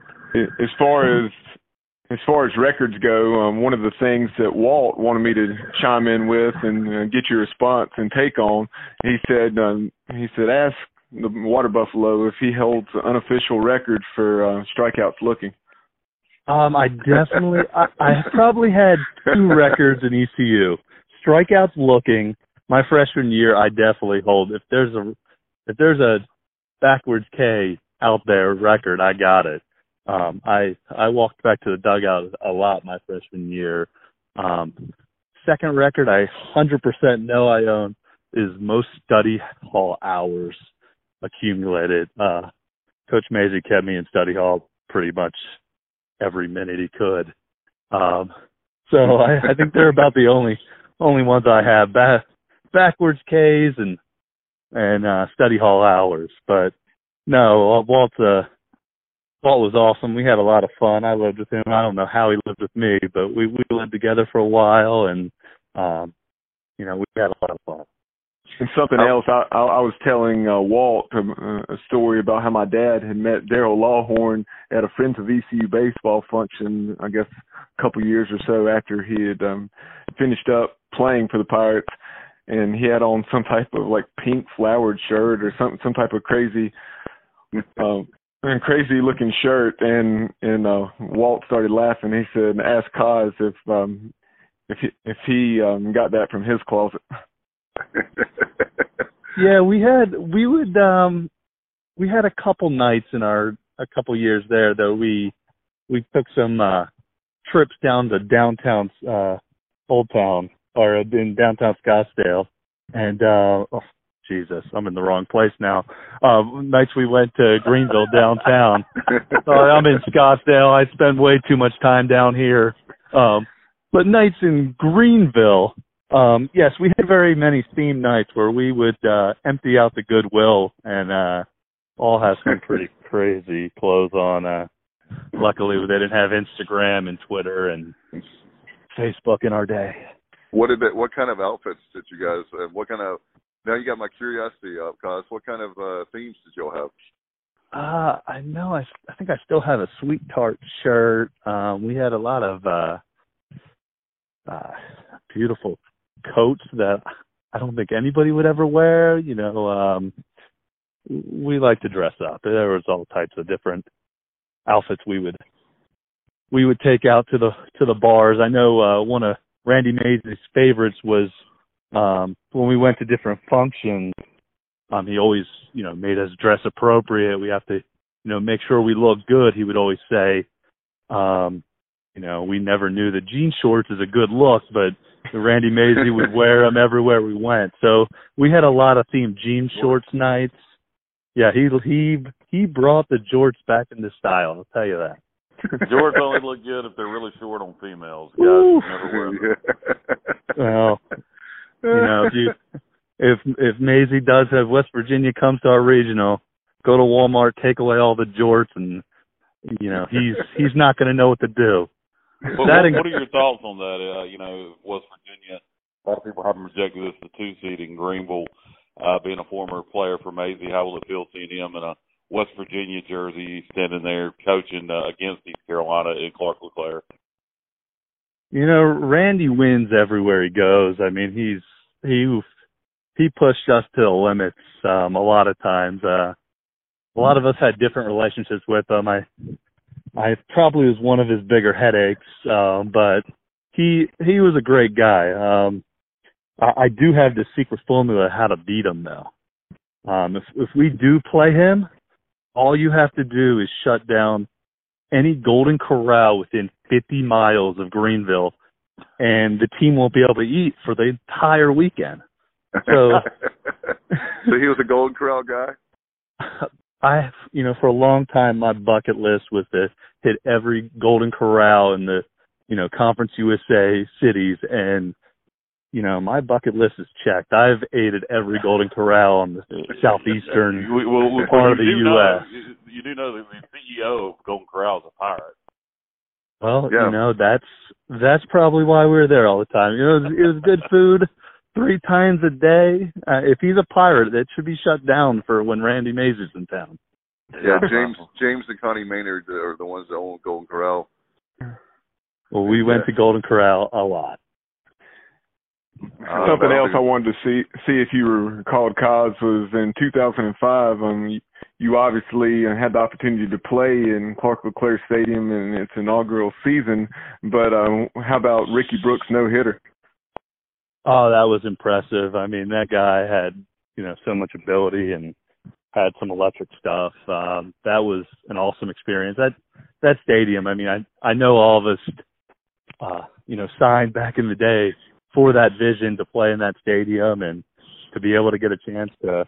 as far as as far as records go, um, one of the things that Walt wanted me to chime in with and uh, get your response and take on, he said um, he said ask the Water Buffalo if he holds the unofficial record for uh, strikeouts looking. Um, I definitely, I, I probably had two records in E C U. Strikeouts looking, my freshman year, I definitely hold. If there's a, if there's a backwards K out there record, I got it. Um, I, I walked back to the dugout a lot my freshman year. Um, second record I one hundred percent know I own is most study hall hours accumulated. Uh, Coach Mazey kept me in study hall pretty much every minute he could. Um, so I, I think they're about the only only ones I have. Back, backwards Ks and and uh, study hall hours. But no, Walt uh, Walt was awesome. We had a lot of fun. I lived with him. I don't know how he lived with me, but we we lived together for a while, and um, you know we had a lot of fun. And something else, I, I, I was telling uh, Walt a, a story about how my dad had met Daryl Lawhorn at a Friends of E C U baseball function, I guess a couple years or so after he had um, finished up playing for the Pirates, and he had on some type of like pink flowered shirt or some some type of crazy, um, crazy looking shirt, and and uh, Walt started laughing. He said, "Ask Kaz if um, if he, if he um, got that from his closet." Yeah, we had we would um we had a couple nights in our a couple years there though. We we took some uh trips down to downtown uh Old Town or in downtown Scottsdale, and uh oh, Jesus, I'm in the wrong place now. Uh nights we went to Greenville downtown. uh, I'm in Scottsdale. I spend way too much time down here. Um but nights in Greenville, Um, yes, we had very many theme nights where we would uh, empty out the Goodwill and uh, all have some pretty crazy clothes on. Uh, luckily, they didn't have Instagram and Twitter and Facebook in our day. What did it, what kind of outfits did you guys? Uh, what kind of? Now you got my curiosity up, Kaz. What kind of uh, themes did y'all have? Uh, I know. I, I think I still have a Sweet Tart shirt. Um, we had a lot of uh, uh, beautiful coats that I don't think anybody would ever wear. You know, um, we like to dress up. There was all types of different outfits we would we would take out to the to the bars. I know uh, one of Randy Mazey's favorites was um, when we went to different functions. Um, he always, you know, made us dress appropriate. We have to, you know, make sure we look good. He would always say, um, you know, we never knew that jean shorts is a good look, but Randy Mazey would wear them everywhere we went. So we had a lot of themed jean shorts nights. Yeah, he he he brought the jorts back into style. I'll tell you that. Jorts only look good if they're really short on females. Guys never wear them. Well, you know, if you if if Mazey does have West Virginia comes to our regional, go to Walmart, take away all the jorts, and you know he's he's not going to know what to do. Well, what, what are your thoughts on that? Uh, you know, West Virginia, a lot of people haven't rejected this the two seed in Greenville. Uh, being a former player for Mazey, how will it feel seeing him in a West Virginia jersey standing there coaching uh, against East Carolina and Clark LeClaire? You know, Randy wins everywhere he goes. I mean, he's he he pushed us to the limits um, a lot of times. Uh, a lot of us had different relationships with him. I. I probably was one of his bigger headaches, um, but he he was a great guy. Um, I, I do have this secret formula how to beat him, though. Um, if, if we do play him, all you have to do is shut down any Golden Corral within fifty miles of Greenville, and the team won't be able to eat for the entire weekend. So, so he was a Golden Corral guy? I, you know, for a long time, my bucket list was to hit every Golden Corral in the, you know, Conference U S A cities, and, you know, my bucket list is checked. I've ate at every Golden Corral on the southeastern we, well, we, part of the U S Know, you, you do know that the C E O of Golden Corral is a pirate. Well, yeah. you know, that's that's probably why we were there all the time. You know, it was, it was good food three times a day. Uh, if he's a pirate, that should be shut down for when Randy Mays is in town. Yeah, James James and Connie Maynard are the ones that own Golden Corral. Well, we went to Golden Corral a lot. Uh, Something else I wanted to see see if you recalled, Cos, was in two thousand five. Um, you, you obviously had the opportunity to play in Clark LeClair Stadium in its inaugural season, but um, how about Ricky Brooks' no-hitter? Oh, that was impressive. I mean, that guy had, you know, so much ability and had some electric stuff. Um, that was an awesome experience. That that stadium, I mean, I I know all of us, uh, you know, signed back in the day for that vision to play in that stadium and to be able to get a chance to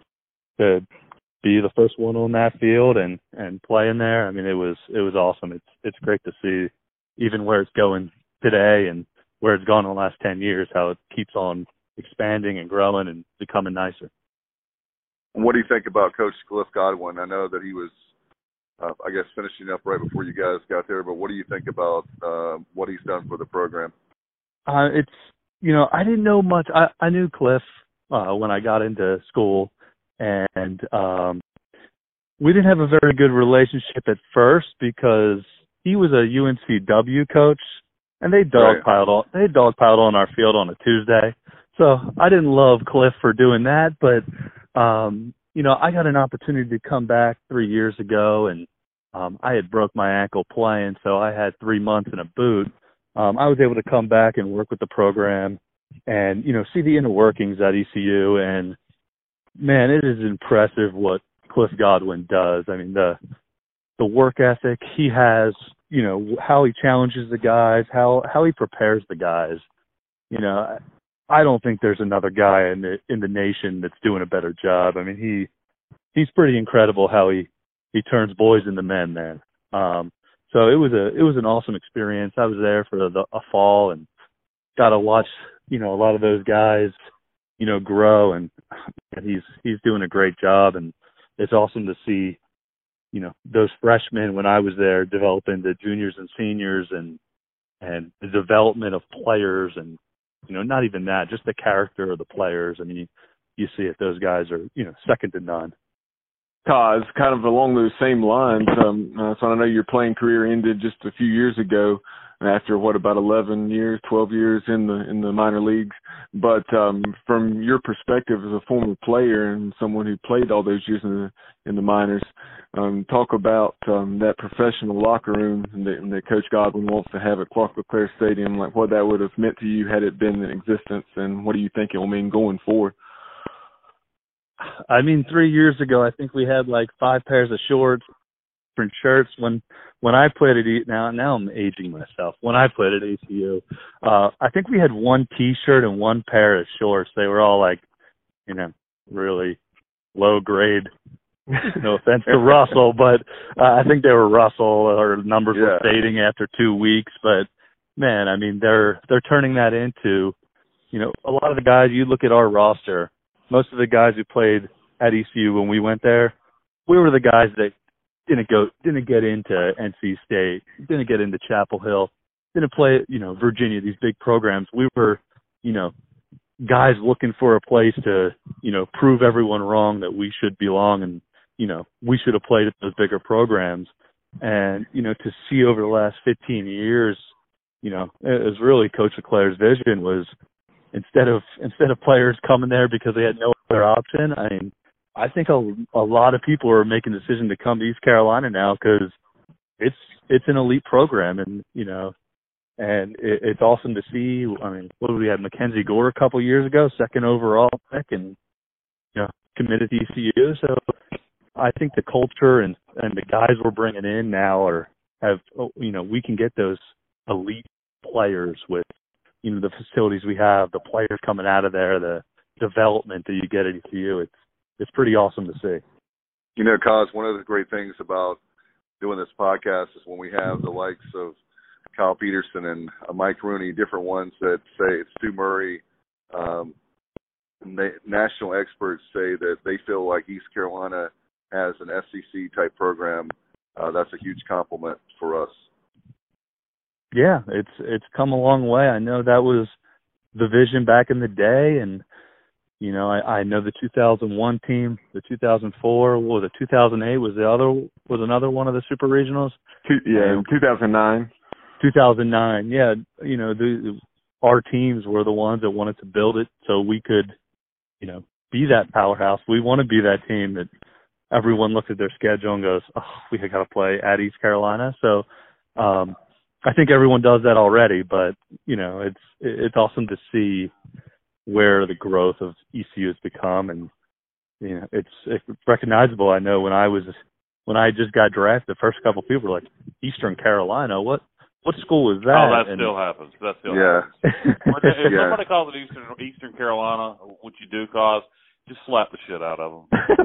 to be the first one on that field and, and play in there. I mean, it was it was awesome. It's it's great to see even where it's going today and where it's gone in the last ten years, how it keeps on expanding and growing and becoming nicer. What do you think about Coach Cliff Godwin? I know that he was, uh, I guess, finishing up right before you guys got there, but what do you think about uh, what he's done for the program? Uh, it's, you know, I didn't know much. I, I knew Cliff uh, when I got into school, and um, we didn't have a very good relationship at first because he was a U N C W coach, and they dogpiled right. on they dogpiled on our field on a Tuesday. So I didn't love Cliff for doing that, but um, you know, I got an opportunity to come back three years ago, and um, I had broke my ankle playing, so I had three months in a boot. Um, I was able to come back and work with the program, and you know, see the inner workings at E C U, and man, it is impressive what Cliff Godwin does. I mean, the the work ethic he has, you know, how he challenges the guys, how how he prepares the guys. You know, I don't think there's another guy in the in the nation that's doing a better job. I mean, he he's pretty incredible how he he turns boys into men, man. Um, so it was a it was an awesome experience. I was there for the, a fall and got to watch, you know, a lot of those guys, you know, grow, and, and he's he's doing a great job, and it's awesome to see, you know, those freshmen when I was there develop into juniors and seniors, and and the development of players, and you know, not even that, just the character of the players. I mean, you, you see it; those guys are, you know, second to none. Cos, kind of along those same lines. Um, uh, so I know your playing career ended just a few years ago, after what, about eleven years, twelve years in the in the minor leagues. But um, from your perspective as a former player and someone who played all those years in the in the minors, um, talk about um, that professional locker room that, that Coach Godwin wants to have at Clark LeClair Stadium. Like what that would have meant to you had it been in existence, and what do you think it will mean going forward? I mean, three years ago, I think we had like five pairs of shorts, different shirts. When when I played at E, now now I'm aging myself. When I played at A C U, uh, I think we had one T-shirt and one pair of shorts. They were all like, you know, really low grade. No offense to Russell, but uh, I think they were Russell, or numbers yeah. were fading after two weeks. But man, I mean, they're they're turning that into, you know, a lot of the guys. You look at our roster. Most of the guys who played at E C U when we went there, we were the guys that didn't go, didn't get into N C State, didn't get into Chapel Hill, didn't play, you know, Virginia, these big programs. We were, you know, guys looking for a place to, you know, prove everyone wrong that we should belong, and, you know, we should have played at those bigger programs. And, you know, to see over the last fifteen years, you know, it was really Coach LeClair's vision was, Instead of instead of players coming there because they had no other option, I mean, I think a, a lot of people are making the decision to come to East Carolina now because it's it's an elite program, and you know, And it, it's awesome to see. I mean, what did we have? Mackenzie Gore a couple years ago, second overall pick, and you know, committed to E C U. So I think the culture and and the guys we're bringing in now are have you know we can get those elite players with you know the facilities we have, the players coming out of there, the development that you get at E C U. It's it's pretty awesome to see. You know, Cos, one of the great things about doing this podcast is when we have the likes of Kyle Peterson and uh, Mike Rooney, different ones that say it's Stu Murray. Um, they, national experts say that they feel like East Carolina has an S E C type program. Uh, that's a huge compliment for us. Yeah, it's it's come a long way. I know that was the vision back in the day, and you know, I, I know the two thousand one team, the two thousand four, or the two thousand eight was the other was another one of the super regionals. Two, yeah, and two thousand nine. two thousand nine, yeah. You know, the our teams were the ones that wanted to build it so we could, you know, be that powerhouse. We want to be that team that everyone looks at their schedule and goes, oh, we got to play at East Carolina. So um, I think everyone does that already, but, you know, it's it's awesome to see where the growth of E C U has become. And, you know, it's, it's recognizable. I know when I was, when I just got drafted, the first couple of people were like, Eastern Carolina, what? What school is that? Oh, that and, still happens. That still yeah. happens. If yeah. somebody calls it Eastern Eastern Carolina, what you do, Cause, just slap the shit out of them.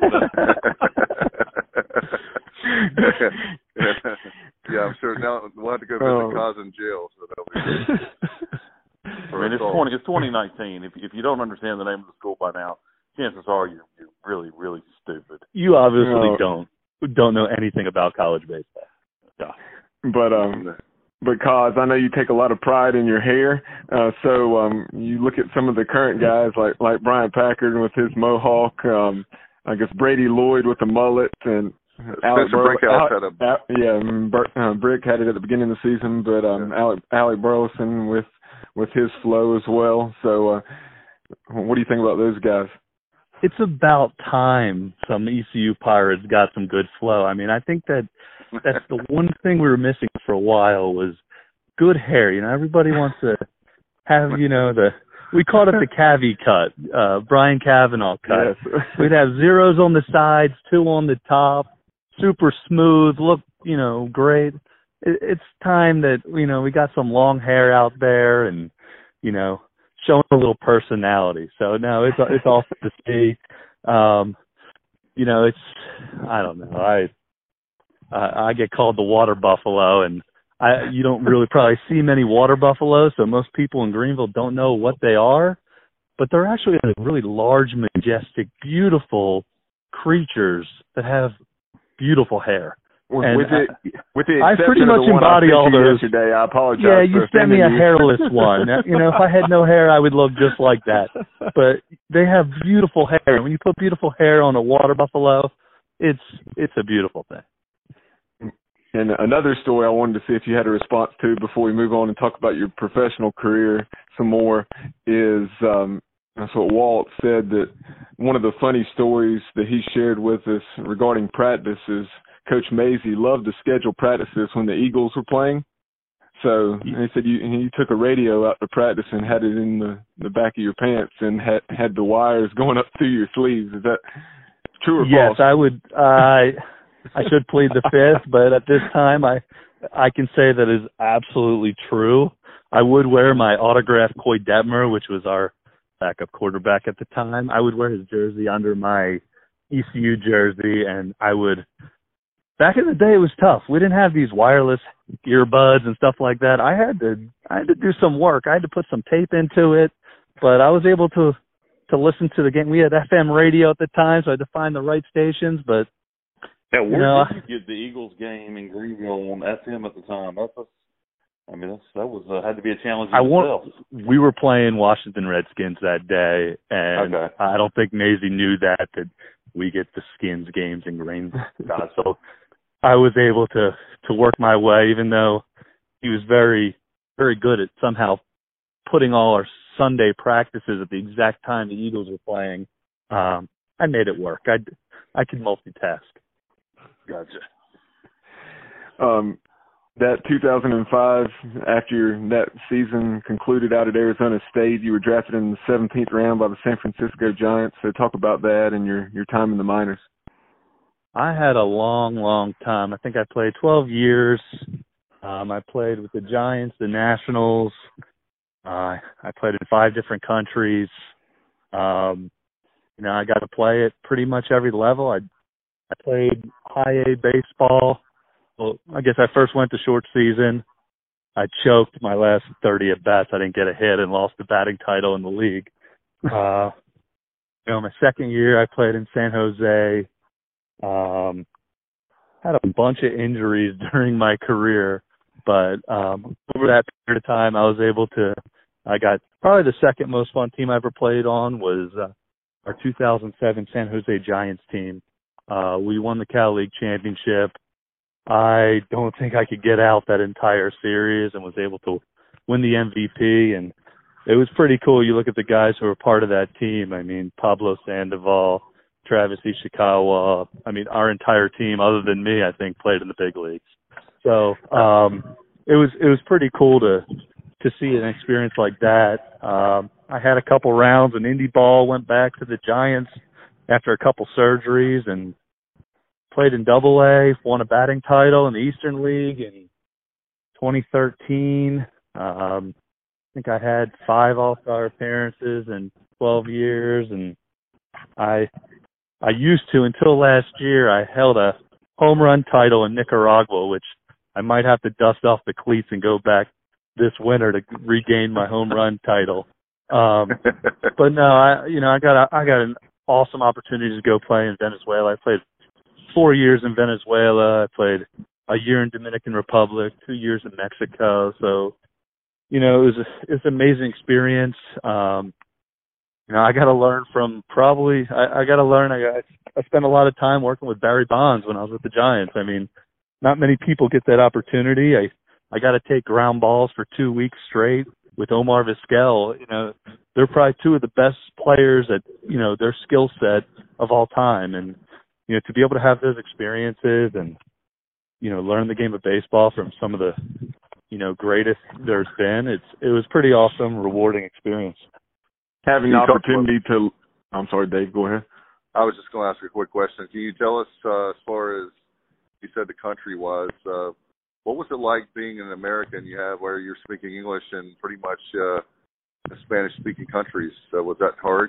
Yeah, I'm sure now we'll have to go visit oh. Cause in jail. So that'll be I mean, it's twenty. It's twenty nineteen. If if you don't understand the name of the school by now, chances are you're, you're really, really stupid. You obviously no. don't don't know anything about college baseball. Yeah. But um. Because I know you take a lot of pride in your hair, uh, so um, you look at some of the current guys like like Brian Packard with his mohawk. Um, I guess Brady Lloyd with the mullet, and Alec Burleson. Alec, Al, yeah, Bur, uh, Brick had it at the beginning of the season, but um, yeah. Alec Alec Burleson with with his flow as well. So, uh, what do you think about those guys? It's about time some E C U Pirates got some good flow. I mean, I think that. That's the one thing we were missing for a while was good hair. You know, everybody wants to have, you know, the we called it the Cavi cut, uh, Brian Cavanaugh cut. Yes. We'd have zeros on the sides, two on the top, super smooth, look, you know, great. It, it's time that, you know, we got some long hair out there and, you know, showing a little personality. So, no, it's it's awesome to see. Um, you know, it's, I don't know, I... Uh, I get called the water buffalo, and I you don't really probably see many water buffaloes, so most people in Greenville don't know what they are, but they're actually really large, majestic, beautiful creatures that have beautiful hair. With, and with it, with the I pretty much embody all those. Yesterday, I apologize. Yeah, you sent me a you. hairless one. You know, if I had no hair, I would look just like that. But they have beautiful hair, and when you put beautiful hair on a water buffalo, it's it's a beautiful thing. And another story I wanted to see if you had a response to before we move on and talk about your professional career some more is um, that's what Walt said, that one of the funny stories that he shared with us regarding practice is Coach Mazey loved to schedule practices when the Eagles were playing. So he said you you took a radio out to practice and had it in the, the back of your pants and had had the wires going up through your sleeves. Is that true or yes, false? Yes, I would. Uh, I should plead the fifth, but at this time, I I can say that is absolutely true. I would wear my autographed Coy Detmer, which was our backup quarterback at the time. I would wear his jersey under my E C U jersey, and I would. Back in the day, it was tough. We didn't have these wireless earbuds and stuff like that. I had to I had to do some work. I had to put some tape into it, but I was able to to listen to the game. We had F M radio at the time, so I had to find the right stations, but. Yeah, where you know, did you get the Eagles game in Greenville on F M at the time? That's a, I mean, that's, that was uh, had to be a challenge in I itself. Want, we were playing Washington Redskins that day, and okay. I don't think Mazey knew that that we get the Skins games in Greenville. So I was able to to work my way, even though he was very very good at somehow putting all our Sunday practices at the exact time the Eagles were playing. Um, I made it work. I I could multitask. Gotcha. Um, that two thousand five, after that season concluded out at Arizona State, you were drafted in the seventeenth round by the San Francisco Giants. So talk about that and your, your time in the minors. I had a long, long time. I think I played twelve years. Um, I played with the Giants, the Nationals. Uh, I played in five different countries. Um, you know, I got to play at pretty much every level. I I played high A baseball. Well, I guess I first went to short season. I choked my last thirty at bats. I didn't get a hit and lost the batting title in the league. Uh, you know, my second year I played in San Jose. Um, had a bunch of injuries during my career, but um, over that period of time, I was able to. I got probably the second most fun team I ever played on was uh, our two thousand seven San Jose Giants team. Uh, we won the Cal League championship. I don't think I could get out that entire series and was able to win the M V P, and it was pretty cool. You look at the guys who were part of that team. I mean, Pablo Sandoval, Travis Ishikawa. I mean, our entire team, other than me, I think, played in the big leagues. So um, it was it was pretty cool to to see an experience like that. Um, I had a couple rounds in Indy ball, went back to the Giants after a couple surgeries, and played in Double A, won a batting title in the Eastern League in twenty thirteen. Um, I think I had five All-Star appearances in twelve years, and I I used to, until last year, I held a home run title in Nicaragua, which I might have to dust off the cleats and go back this winter to regain my home run title. Um, but no, I you know I got a, I got an awesome opportunity to go play in Venezuela. I played four years in Venezuela. I played a year in Dominican Republic, two years in Mexico. So, you know, it was a, it's an amazing experience. Um, you know, I got to learn from probably, I, I got to learn, I, got, I spent a lot of time working with Barry Bonds when I was with the Giants. I mean, not many people get that opportunity. I, I got to take ground balls for two weeks straight with Omar Vizquel. You know, they're probably two of the best players at, you know, their skill set of all time. And, you know, to be able to have those experiences and, you know, learn the game of baseball from some of the, you know, greatest there's been, it's it was pretty awesome, rewarding experience. Having the opportunity to, I'm sorry, Dave, go ahead. I was just going to ask a quick question. Can you tell us, uh, as far as you said the country was, uh, what was it like being an American you have where you're speaking English in pretty much uh, Spanish-speaking countries? So was that hard?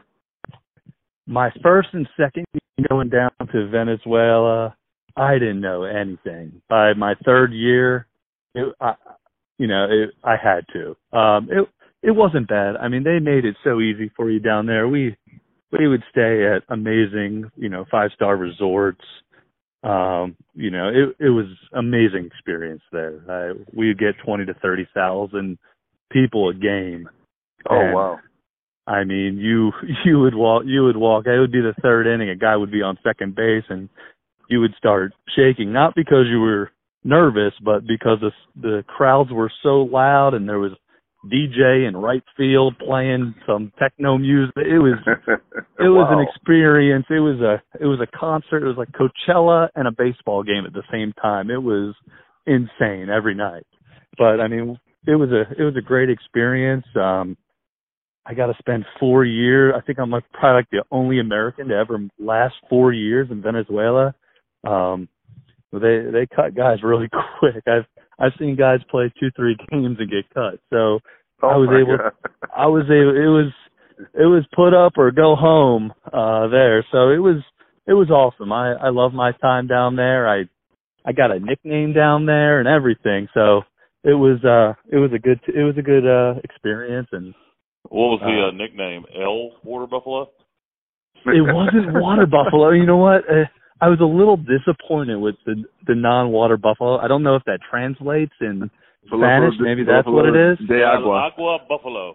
My first and second year going down to Venezuela, I didn't know anything. By my third year, it, I, you know, it, I had to. Um, it it wasn't bad. I mean, they made it so easy for you down there. We we would stay at amazing, you know, five-star resorts. Um, you know, it it was amazing experience there. I, we'd get twenty to thirty thousand people a game. Oh, and, wow. I mean, you you would walk, you would walk. It would be the third inning. A guy would be on second base, and you would start shaking, not because you were nervous, but because the the crowds were so loud, and there was D J in right field playing some techno music. It was it was wow. an experience. It was a it was a concert. It was like Coachella and a baseball game at the same time. It was insane every night. But I mean, it was a it was a great experience. Um, I got to spend four years. I think I'm like probably like the only American to ever last four years in Venezuela. Um, they they cut guys really quick. I've I've seen guys play two three games and get cut. So oh I was able. God. I was able. It was it was put up or go home uh, there. So it was it was awesome. I I love my time down there. I I got a nickname down there and everything. So it was uh it was a good it was a good uh, experience. And what was the uh, uh, nickname? L Water Buffalo? It wasn't Water Buffalo. You know what? Uh, I was a little disappointed with the the non-water buffalo. I don't know if that translates in Spanish. Maybe that's what it is. De agua. Agua Buffalo.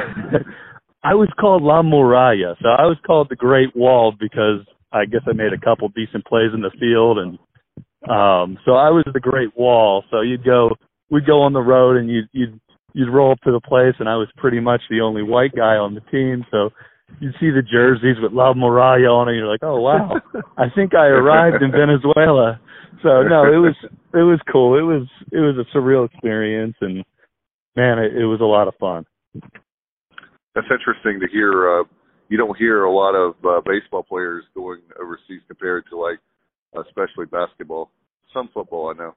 I was called La Muralla, so I was called the Great Wall because I guess I made a couple decent plays in the field, and um, so I was the Great Wall. So you'd go, we'd go on the road, and you'd you'd you'd roll up to the place, and I was pretty much the only white guy on the team. So you see the jerseys with La Muralla on it. You're like, oh wow, I think I arrived in Venezuela. So no, it was it was cool. It was it was a surreal experience, and man, it, it was a lot of fun. That's interesting to hear. Uh, you don't hear a lot of uh, baseball players going overseas compared to, like, especially basketball. Some football, I know.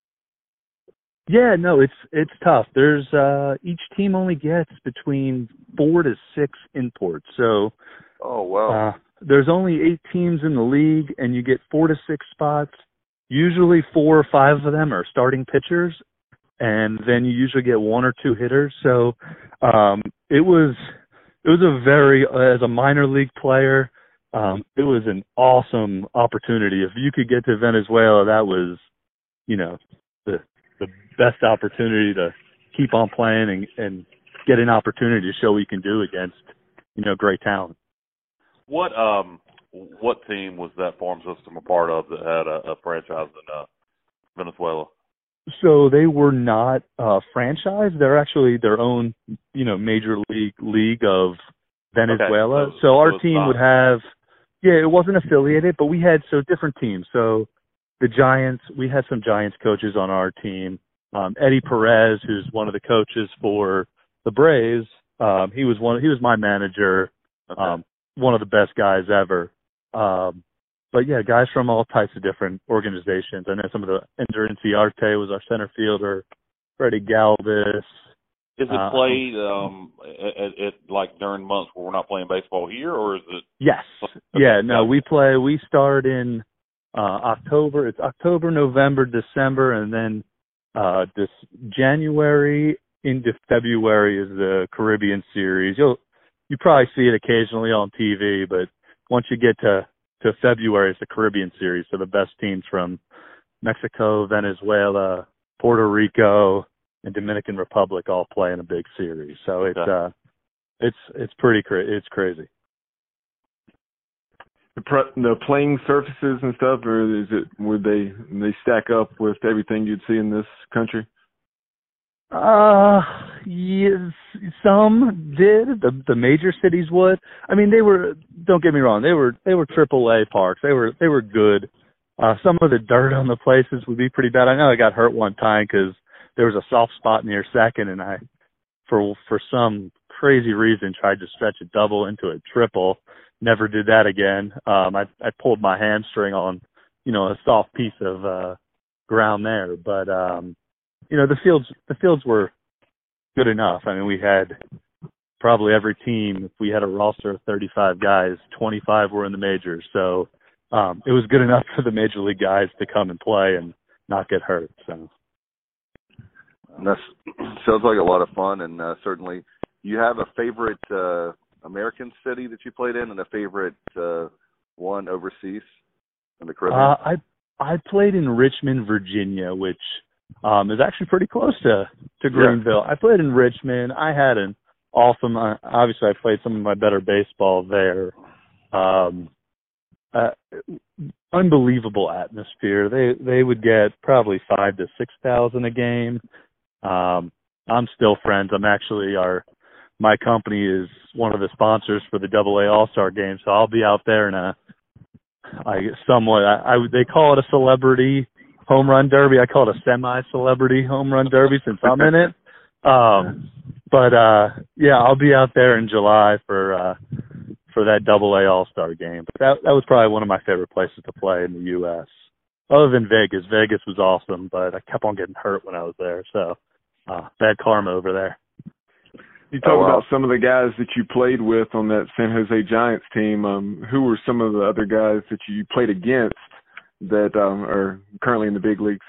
Yeah, no, it's it's tough. There's uh, each team only gets between four to six imports. So, oh wow, uh, there's only eight teams in the league, and you get four to six spots. Usually, four or five of them are starting pitchers, and then you usually get one or two hitters. So, um, it was it was a very as a minor league player, um, it was an awesome opportunity. If you could get to Venezuela, that was, you know, the the best opportunity to keep on playing and, and get an opportunity to show what you can do against, you know, great talent. What um what team was that farm system a part of that had a, a franchise in uh, Venezuela? So they were not uh, franchised. They're actually their own, you know, major league league of Venezuela. Okay, so, so our so team not... would have, yeah, it wasn't affiliated, but we had so different teams. So the Giants, we had some Giants coaches on our team. Um, Eddie Perez, who's one of the coaches for the Braves, um, he was one. He was my manager. Okay. Um, one of the best guys ever. Um, but yeah, guys from all types of different organizations. I know some of the Endurance Arte was our center fielder. Freddie Galvis. Is it uh, played um, at, at like during months where we're not playing baseball here, or is it? Yes. Okay. Yeah. No, we play. We start in uh, October. It's October, November, December, and then uh, this January into February is the Caribbean Series. You'll you probably see it occasionally on T V, but once you get to to February, it's the Caribbean Series. So the best teams from Mexico, Venezuela, Puerto Rico, and Dominican Republic all play in a big series. So it's okay. uh, it's it's pretty cra- it's crazy. The, pre- the playing surfaces and stuff, or is it would they they stack up with everything you'd see in this country? Uh, yes, some did. The the major cities would. I mean, they were. Don't get me wrong. They were they were triple A parks. They were they were good. Uh, some of the dirt on the places would be pretty bad. I know I got hurt one time because there was a soft spot near second, and I, for for some crazy reason, tried to stretch a double into a triple. Never did that again. Um, I I pulled my hamstring on, you know, a soft piece of uh, ground there. But um, you know, the fields the fields were good enough. I mean, we had probably every team. If we had a roster of thirty-five guys, twenty-five were in the majors. So um, it was good enough for the major league guys to come and play and not get hurt. So that sounds like a lot of fun, and uh, certainly you have a favorite uh, American city that you played in, and a favorite uh, one overseas in the Caribbean. Uh, I I played in Richmond, Virginia, which um, is actually pretty close to to Greenville. Yeah. I played in Richmond. I had an awesome. Uh, obviously, I played some of my better baseball there. Um, uh, unbelievable atmosphere. They they would get probably five to six thousand a game. Um, I'm still friends. I'm actually our my company is one of the sponsors for the Double A All-Star Game, so I'll be out there in a I somewhat I, I they call it a celebrity home run derby. I call it a semi-celebrity home run derby since I'm in it. Um, but uh, yeah, I'll be out there in July for uh, for that Double A All-Star Game. But that that was probably one of my favorite places to play in the U S Other than Vegas. Vegas was awesome, but I kept on getting hurt when I was there, so uh, bad karma over there. You talk oh, wow. about some of the guys that you played with on that San Jose Giants team. Um, who were some of the other guys that you played against that um, are currently in the big leagues?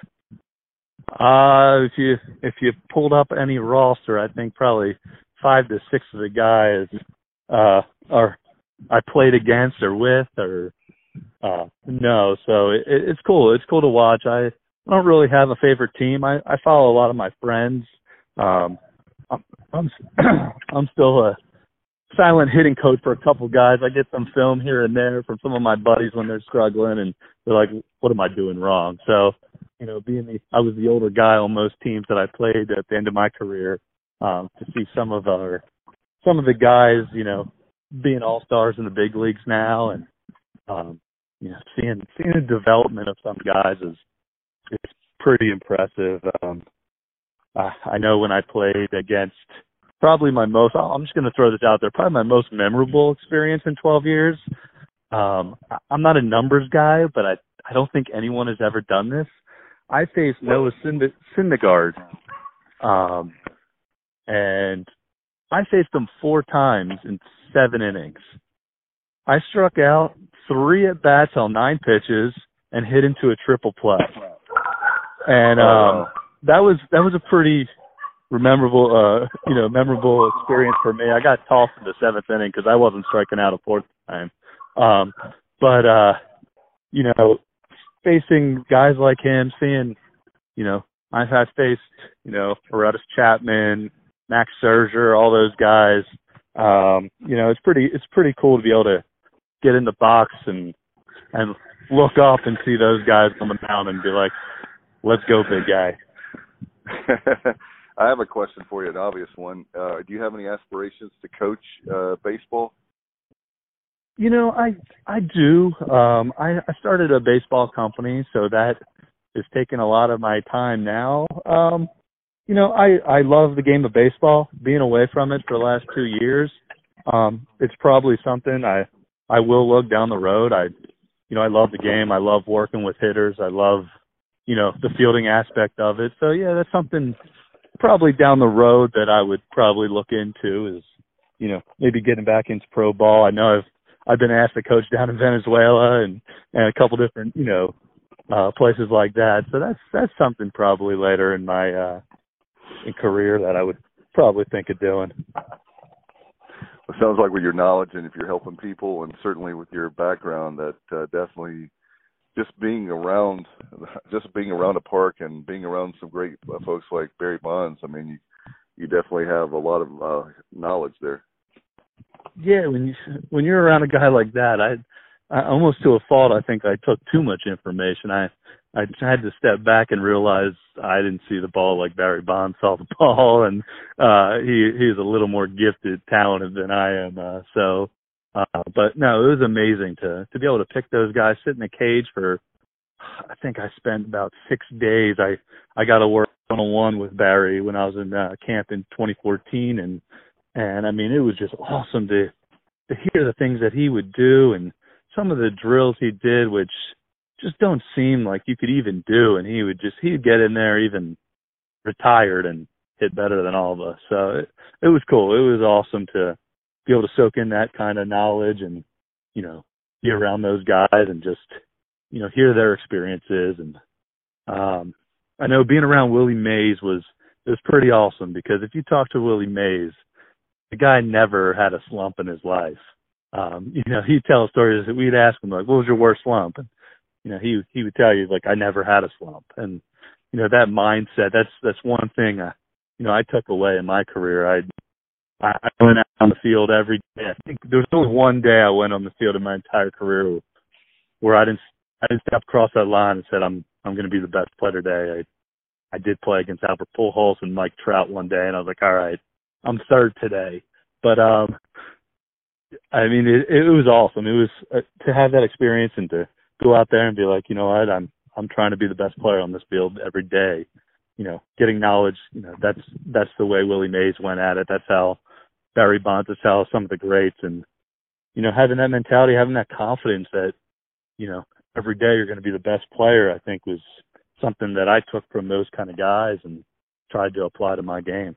Uh, if you if you pulled up any roster, I think probably five to six of the guys uh, are I played against or with or uh, no. So it, it's cool. It's cool to watch. I don't really have a favorite team. I, I follow a lot of my friends. Um, I'm I'm still a silent hitting coach for a couple guys. I get some film here and there from some of my buddies when they're struggling, and they're like, "What am I doing wrong?" So, you know, being the I was the older guy on most teams that I played at the end of my career. Um, to see some of our some of the guys, you know, being all-stars in the big leagues now, and um, you know, seeing seeing the development of some guys is it's pretty impressive. Um, I, I know when I played against probably my most, I'm just going to throw this out there, probably my most memorable experience in twelve years. Um, I'm not a numbers guy, but I I don't think anyone has ever done this. I faced Noah Syndergaard, Syndergaard, um, and I faced him four times in seven innings. I struck out three at bats on nine pitches and hit into a triple play, and um, that was that was a pretty memorable, uh, you know, memorable experience for me. I got tossed in the seventh inning because I wasn't striking out a fourth time. Um, but, uh, you know, facing guys like him, seeing, you know, I've had faced, you know, Aroldis Chapman, Max Scherzer, all those guys. Um, you know, it's pretty, it's pretty cool to be able to get in the box and, and look up and see those guys coming down and be like, let's go, big guy. I have a question for you, an obvious one. Uh, do you have any aspirations to coach uh, baseball? You know, I I do. Um, I, I started a baseball company, so that is taking a lot of my time now. Um, you know, I, I love the game of baseball. Being away from it for the last two years, um, it's probably something I I will look down the road. I, you know, I love the game. I love working with hitters. I love, you know, the fielding aspect of it. So yeah, that's something probably down the road that I would probably look into is, you know, maybe getting back into pro ball. I know I've I've been asked to coach down in Venezuela and, and a couple different, you know, uh, places like that. So that's that's something probably later in my uh, in career that I would probably think of doing. It sounds like with your knowledge and if you're helping people and certainly with your background that uh, definitely just being around just being around a park and being around some great uh, folks like Barry Bonds, I mean, you, you definitely have a lot of uh, knowledge there. Yeah, when you when you're around a guy like that, I, I almost to a fault. I think I took too much information. I I had to step back and realize I didn't see the ball like Barry Bonds saw the ball, and uh, he he's a little more gifted, talented than I am. Uh, so, uh, but no, it was amazing to to be able to pick those guys, sit in a cage for. I think I spent about six days. I I got to work one-on-one with Barry when I was in uh, camp in twenty fourteen, and. And, I mean, it was just awesome to to hear the things that he would do and some of the drills he did, which just don't seem like you could even do. And he would just – he'd get in there even retired and hit better than all of us. So it, it was cool. It was awesome to be able to soak in that kind of knowledge and, you know, be around those guys and just, you know, hear their experiences. And um, I know being around Willie Mays was, it was pretty awesome because if you talk to Willie Mays – the guy never had a slump in his life. Um, you know, he'd tell stories that we'd ask him, like, what was your worst slump? And, you know, he he would tell you, like, I never had a slump. And, you know, that mindset, that's that's one thing, I, you know, I took away in my career. I I went out on the field every day. I think there was only one day I went on the field in my entire career where I didn't I didn't step across that line and said, I'm I'm going to be the best player today. I, I did play against Albert Pujols and Mike Trout one day, and I was like, all right, I'm third today. But, um, I mean, it, it was awesome. It was uh, to have that experience and to go out there and be like, you know what, I'm I'm trying to be the best player on this field every day. You know, getting knowledge, you know, that's that's the way Willie Mays went at it. That's how Barry Bonds, that's how some of the greats. And, you know, having that mentality, having that confidence that, you know, every day you're going to be the best player, I think was something that I took from those kind of guys and tried to apply to my game.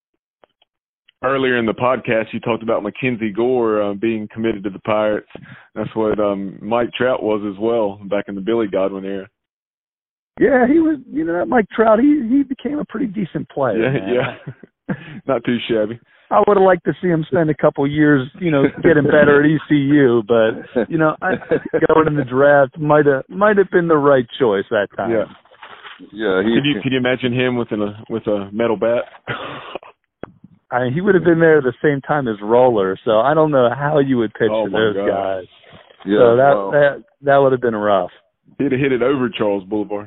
Earlier in the podcast, you talked about Mackenzie Gore uh, being committed to the Pirates. That's what um, Mike Trout was as well back in the Billy Godwin era. Yeah, he was, you know, Mike Trout, he he became a pretty decent player. Yeah, man. yeah. Not too shabby. I would have liked to see him spend a couple years, you know, getting better at E C U, but, you know, I, going in the draft might have might have been the right choice that time. Yeah. Yeah. He, could you could you imagine him with a with a metal bat? I mean, he would have been there at the same time as Roller, so I don't know how you would pitch oh to those God. guys. Yeah, so that wow. that that would have been rough. He'd have hit it over Charles Boulevard.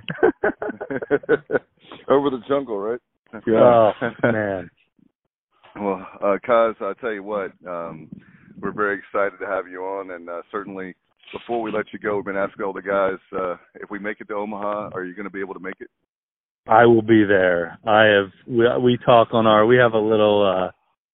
Over the jungle, right? Oh, man. Well, uh, Kaz, I'll tell you what, um, we're very excited to have you on, and uh, certainly before we let you go, we've been asking all the guys uh, if we make it to Omaha, are you going to be able to make it? I will be there. I have we, we talk on our we have a little uh,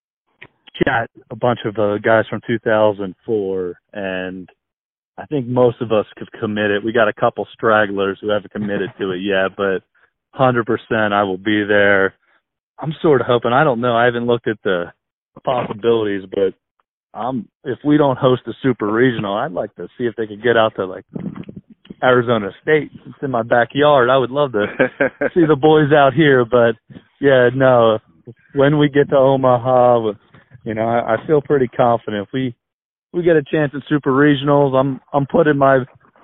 chat, a bunch of uh, guys from two thousand four, and I think most of us have committed. We got a couple stragglers who haven't committed to it yet, but one hundred percent I will be there. I'm sort of hoping. I don't know. I haven't looked at the possibilities, but um, if we don't host a super regional, I'd like to see if they could get out to like Arizona State. It's in my backyard. I would love to see the boys out here, but yeah, no. When we get to Omaha, you know, I, I feel pretty confident. If we we get a chance at super regionals, I'm I'm putting my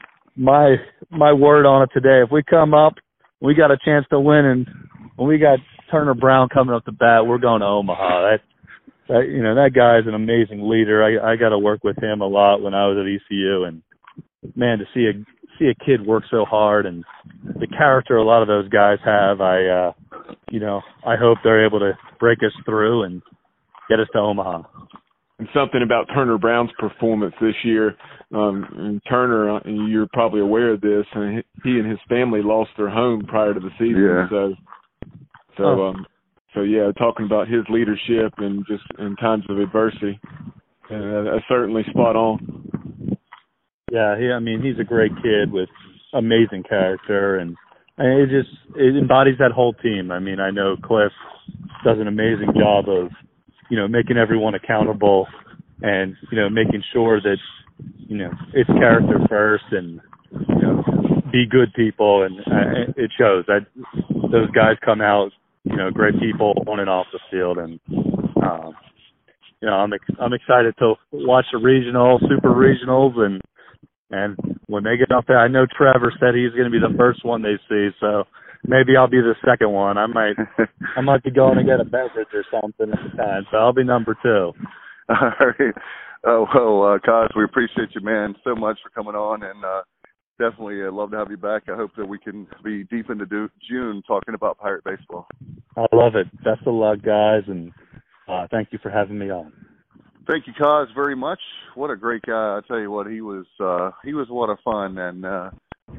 my my word on it today. If we come up, we got a chance to win, and when we got Turner Brown coming up the bat, we're going to Omaha. That, that you know, that guy is an amazing leader. I I got to work with him a lot when I was at E C U, and man, to see a see a kid work so hard and the character a lot of those guys have, I uh, you know, I hope they're able to break us through and get us to Omaha. And something about Turner Brown's performance this year. Um, and Turner, and you're probably aware of this, and he and his family lost their home prior to the season. Yeah. So, so, oh. um, so yeah, talking about his leadership and just in times of adversity, uh, that's certainly spot on. Yeah, he, I mean, he's a great kid with amazing character, and, and it just it embodies that whole team. I mean, I know Cliff does an amazing job of, you know, making everyone accountable and, you know, making sure that, you know, it's character first and, you know, be good people. And uh, it shows that those guys come out, you know, great people on and off the field. And, um, you know, I'm, ex- I'm excited to watch the regional, super regionals. And, and when they get up there, I know Trevor said he's going to be the first one they see. So, maybe I'll be the second one. I might I might be going to get a beverage or something at the time, so I'll be number two. All right. Oh, well, uh, Kaz, we appreciate you, man, so much for coming on, and uh, definitely uh, love to have you back. I hope that we can be deep into do- June talking about Pirate baseball. I love it. Best of luck, guys, and uh, thank you for having me on. Thank you, Kaz, very much. What a great guy. I tell you what, he was uh, he was a lot of fun, and uh,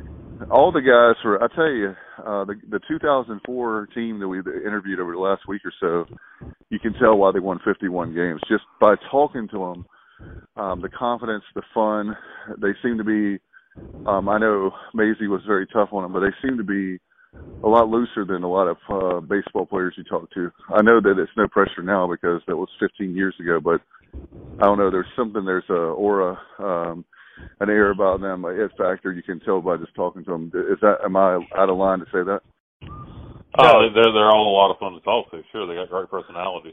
all the guys were, I tell you, uh, the, the two thousand four team that we interviewed over the last week or so, you can tell why they won fifty-one games. Just by talking to them, um, the confidence, the fun, they seem to be, um, I know Maisie was very tough on them, but they seem to be a lot looser than a lot of uh, baseball players you talk to. I know that it's no pressure now because that was fifteen years ago, but I don't know, there's something, there's a aura, um, an air about them, a it factor you can tell by just talking to them. Is that, am I out of line to say that? Oh, they're they're all a lot of fun to talk to. Sure, they got great personalities.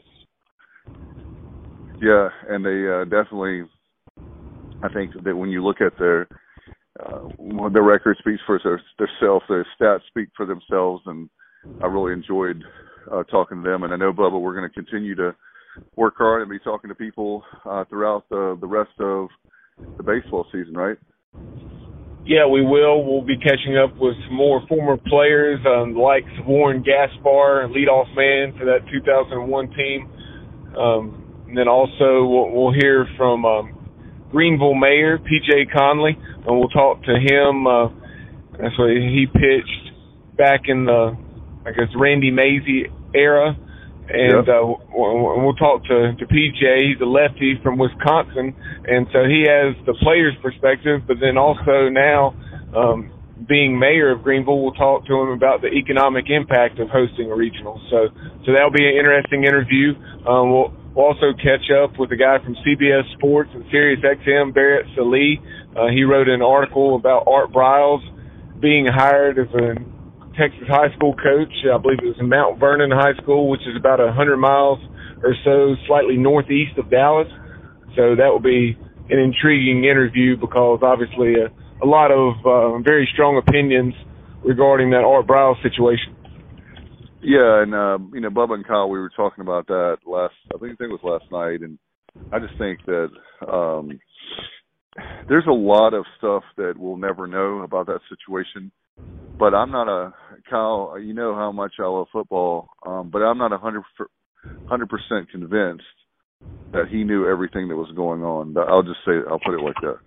Yeah, and they uh, definitely. I think that when you look at their uh, their record speaks for their their self, their stats speak for themselves, and I really enjoyed uh, talking to them. And I know, Bubba, we're going to continue to work hard and be talking to people uh, throughout the the rest of the baseball season, right? Yeah, we will. We'll be catching up with some more former players, um, like Warren Gaspar, leadoff man for that two thousand one team. Um, and then also we'll, we'll hear from um, Greenville Mayor, P J Conley, and we'll talk to him. Uh, that's what he pitched back in the, I guess, Randy Maisie era. And uh, we'll talk to, to P J. He's a lefty from Wisconsin, and so he has the player's perspective, but then also now, um, being mayor of Greenville, we'll talk to him about the economic impact of hosting a regional. So so that'll be an interesting interview. Um, we'll, we'll also catch up with a guy from C B S Sports and Sirius X M, Barrett Sallee. Uh, he wrote an article about Art Briles being hired as a Texas high school coach. I believe it was in Mount Vernon High School, which is about one hundred miles or so slightly northeast of Dallas. So that will be an intriguing interview because obviously a, a lot of uh, very strong opinions regarding that Art Briles situation. Yeah, and, uh, you know, Bubba and Kyle, we were talking about that last, I think, I think it was last night, and I just think that um, there's a lot of stuff that we'll never know about that situation. But I'm not a, Kyle, you know how much I love football, um, but I'm not one hundred percent convinced that he knew everything that was going on. I'll just say, I'll put it like that.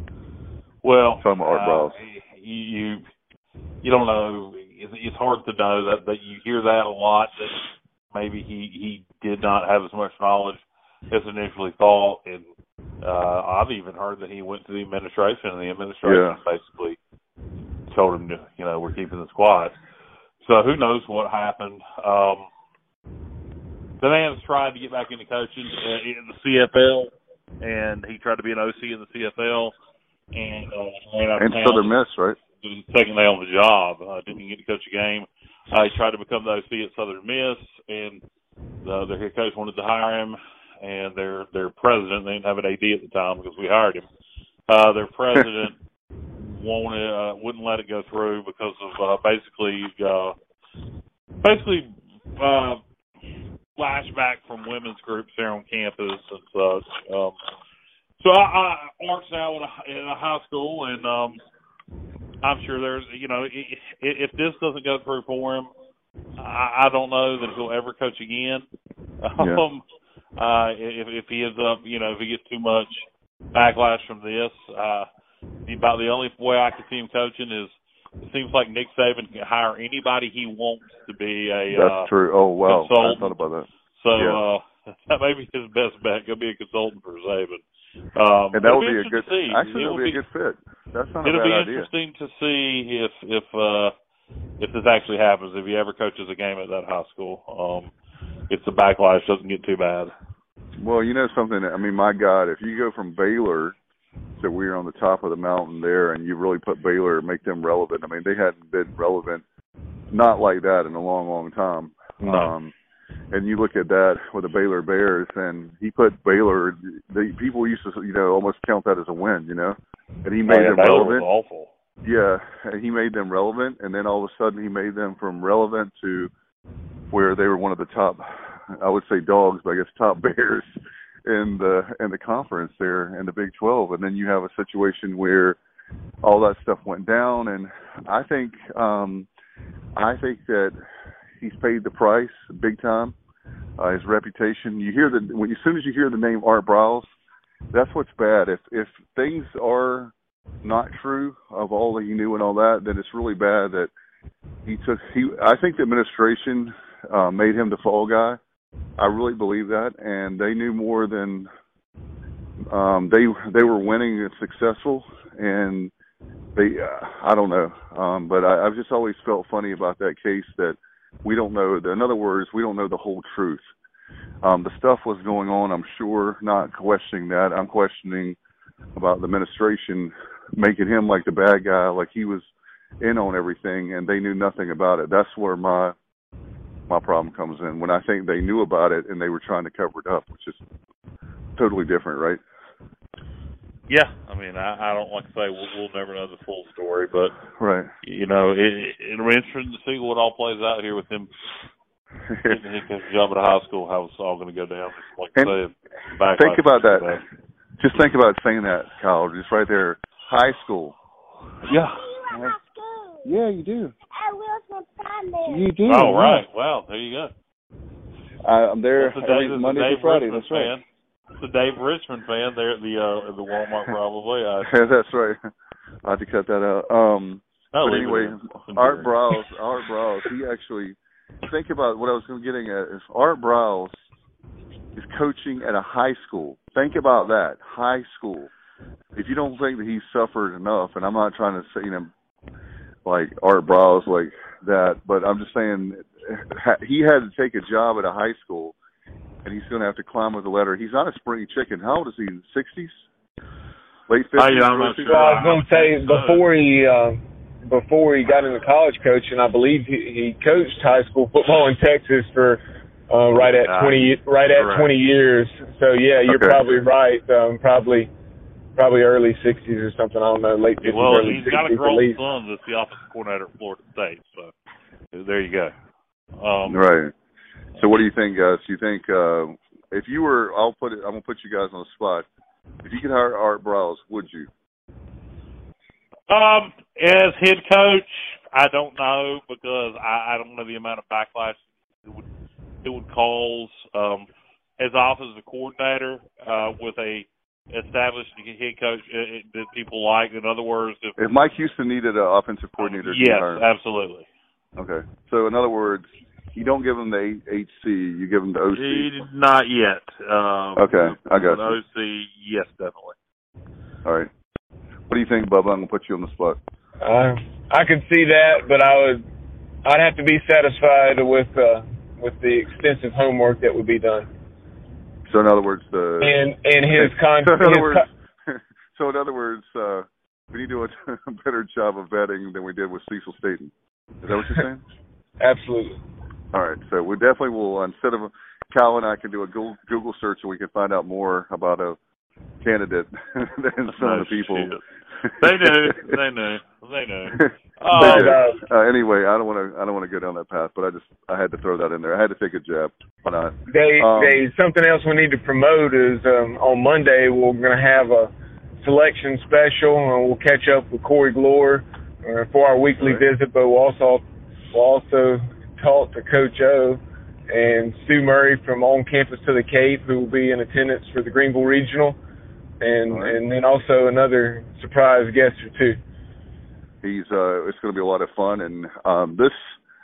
Well, talking about Art Briles. Uh, you you don't know. It's, it's hard to know that, that you hear that a lot. That maybe he he did not have as much knowledge as initially thought, and uh, I've even heard that he went to the administration, and the administration yeah. basically told him to, you know, we're keeping this quiet. So who knows what happened. Um, the man's tried to get back into coaching uh, in the C F L, and he tried to be an O C in the C F L, and uh, ran out of and town. Southern Miss, right? The second day on the job, uh, didn't even get to coach a game. Uh, he tried to become the O C at Southern Miss, and the, their head coach wanted to hire him, and their their president, they didn't have an A D at the time because we hired him. Uh, their president wanted uh, wouldn't let it go through because of uh, basically uh, basically uh, flashback from women's groups there on campus and such. Um, so I, I Art's now in a, in a high school, and um, I'm sure there's, you know, if, if this doesn't go through for him, I, I don't know that he'll ever coach again. Yeah. Um, uh, if, if he ends up, you know, if he gets too much backlash from this, uh, about the only way I can see him coaching is it seems like Nick Saban can hire anybody he wants to be a That's uh, true. Oh, wow. consultant. I thought about that. So yeah. uh, that may be his best bet. Go be a consultant for Saban. Um, and that would be, be a good. Actually, it would be, be a good fit. That's not a it'll bad be idea. interesting to see if if uh, if this actually happens. If he ever coaches a game at that high school, um, if the backlash doesn't get too bad. Well, you know something. I mean, my God, if you go from Baylor to we're on the top of the mountain there, and you really put Baylor and make them relevant. I mean, they hadn't been relevant, not like that, in a long, long time. No. Um, and you look at that with the Baylor Bears, and he put Baylor. The people used to, you know, almost count that as a win, you know. And he made oh, yeah, them Baylor relevant. Was awful. Yeah, and he made them relevant, and then all of a sudden he made them from relevant to where they were one of the top, I would say dogs, but I guess top Bears in the in the conference there in the Big twelve. And then you have a situation where all that stuff went down, and I think um, I think that he's paid the price big time. Uh, his reputation. You hear the when as soon as you hear the name Art Briles, that's what's bad. If if things are not true of all that he knew and all that, then it's really bad that he took. He I think the administration uh, made him the fall guy. I really believe that, and they knew more than um, they they were winning and successful, and they uh, I don't know, um, but I, I've just always felt funny about that case that we don't know. In other words, we don't know the whole truth. Um, the stuff was going on, I'm sure, not questioning that. I'm questioning about the administration making him like the bad guy, like he was in on everything, and they knew nothing about it. That's where my my problem comes in, when I think they knew about it and they were trying to cover it up, which is totally different, right? Yeah, I mean, I, I don't like to say we'll, we'll never know the full story, but right, you know, it, it'll be interesting to see what all plays out here with him getting his job at a high school, how it's all going to go down. Like I say, think about that. Bad. Just think about saying that, Kyle. Just right there, high school. Yeah. Yeah, you do. I will Sunday. You do. Oh, right. Well, there you go. Uh, I'm there That's every Dave, Monday Dave to Friday. Richmond That's right. Fan. It's a Dave Richmond fan there at the uh, at the Walmart, probably. I, That's right. I had to cut that out. Um, but anyway, Art Briles, Art Briles, he actually, think about what I was getting at, is Art Briles is coaching at a high school. Think about that, high school. If you don't think that he's suffered enough, and I'm not trying to say, you know, like Art Briles like that, but I'm just saying he had to take a job at a high school, and he's going to have to climb with the ladder. He's not a spring chicken. How old is he? sixties? Late fifties? Oh, yeah, I'm not sure. Well, I was going to say, before he, uh, before he got into college coaching, I believe he, he coached high school football in Texas for uh, right at twenty, right at Correct. twenty years. So, yeah, you're Okay. probably right. Um, probably probably early sixties or something. I don't know, late fifties, well, early he's got a sixties at grown least. son that's the offensive coordinator at Florida State. So there you go. Um, Right. So what do you think, guys? Do you think uh, if you were, I'll put it, I'm gonna put you guys on the spot. If you could hire Art Briles, would you? Um, as head coach, I don't know because I, I don't know the amount of backlash it would it would cause. Um, as offensive coordinator uh, with a established head coach uh, that people like. In other words, if, if Mike Houston needed an offensive coordinator, yes, absolutely. Okay, so in other words, you don't give him the H C, you give him the O C. He, not yet. Um, okay, I got the you. O C, yes, definitely. All right. What do you think, Bubba? I'm gonna put you on the spot. Uh, I could see that, but I would, I'd have to be satisfied with uh, with the extensive homework that would be done. So in other words, the and and his con. so in other his words, con- so in other words, uh, we need to do a better job of vetting than we did with Cecil Staten. Is that what you're saying? Absolutely. All right. So we definitely will, instead of Kyle and I can do a Google, Google search and we can find out more about a candidate than some no of the people. Shit. They knew. They knew. They knew. Oh, Uh, uh, uh, anyway, I don't want to. I don't want to go down that path, but I just I had to throw that in there. I had to take a jab. Why not? They, um, they. Something else we need to promote is um, on Monday we're going to have a selection special, and we'll catch up with Corey Glore uh, for our weekly right. visit. But we'll also we'll also talk to Coach O and Stu Murray from On Campus to the Cape, who will be in attendance for the Greenville Regional, and right. and then also another surprise guest or two. He's uh, it's going to be a lot of fun, and um, this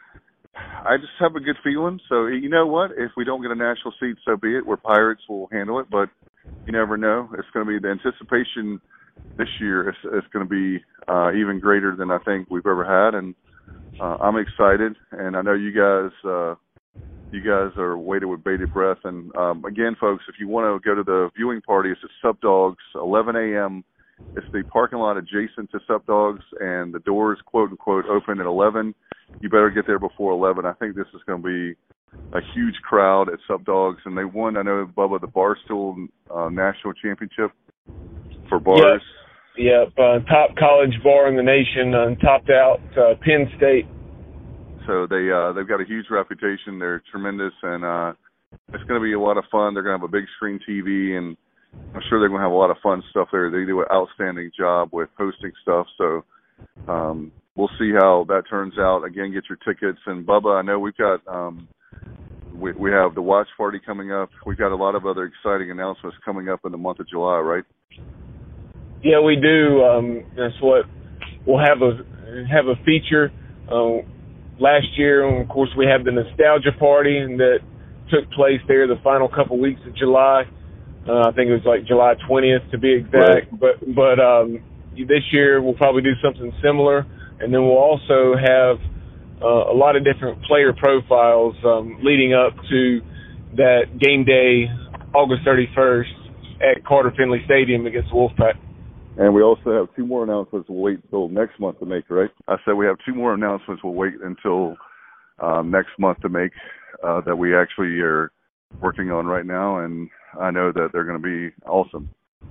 I just have a good feeling. So you know what? If we don't get a national seed, so be it. We're Pirates, we'll handle it. But you never know. It's going to be the anticipation this year. It's, it's going to be uh, even greater than I think we've ever had, and uh, I'm excited. And I know you guys, uh, you guys are waiting with bated breath. And um, again, folks, if you want to go to the viewing party, it's at Sup Dogs, eleven a.m. It's the parking lot adjacent to Sup Dogs, and the doors, quote unquote, open at eleven. You better get there before eleven. I think this is going to be a huge crowd at Sup Dogs, and they won, I know, Bubba, the Barstool uh, National Championship for bars. Yep, yep. Uh, top college bar in the nation, uh, topped out uh, Penn State. So they uh, they've got a huge reputation. They're tremendous, and uh, it's going to be a lot of fun. They're going to have a big screen T V, and I'm sure they're going to have a lot of fun stuff there. They do an outstanding job with hosting stuff. So um, we'll see how that turns out. Again, get your tickets. And Bubba, I know we've got um, we, we have the watch party coming up. We've got a lot of other exciting announcements coming up in the month of July, right? Yeah, we do. Um, that's what we'll have a have a feature. Uh, last year, and of course, we had the nostalgia party that took place there the final couple weeks of July. Uh, I think it was like July twentieth to be exact. Right. But but um, this year we'll probably do something similar, and then we'll also have uh, a lot of different player profiles um, leading up to that game day, August thirty-first at Carter Finley Stadium against the Wolfpack. And we also have two more announcements we'll wait until next month to make, right? I said we have two more announcements we'll wait until um, next month to make uh, that we actually are working on right now, and I know that they're going to be awesome.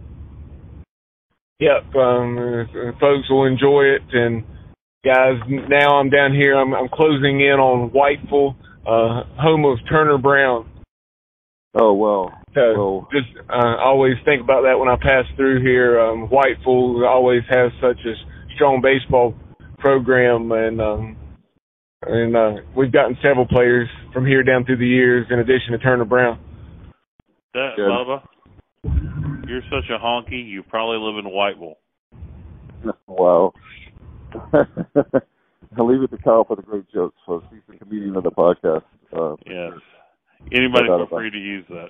Yep, um, uh, folks will enjoy it. And guys, now I'm down here. I'm, I'm closing in on Whiteville, uh, home of Turner Brown. Oh, well. So well. just uh, always think about that when I pass through here. Um, Whiteville always has such a strong baseball program, and um, and uh, we've gotten several players from here down through the years, in addition to Turner Brown. That, Bubba, you're such a honky, you probably live in Whiteville. Wow. I'll leave it to Kyle for the great jokes. So he's the comedian of the podcast. Uh, yes. Anybody feel free to use that.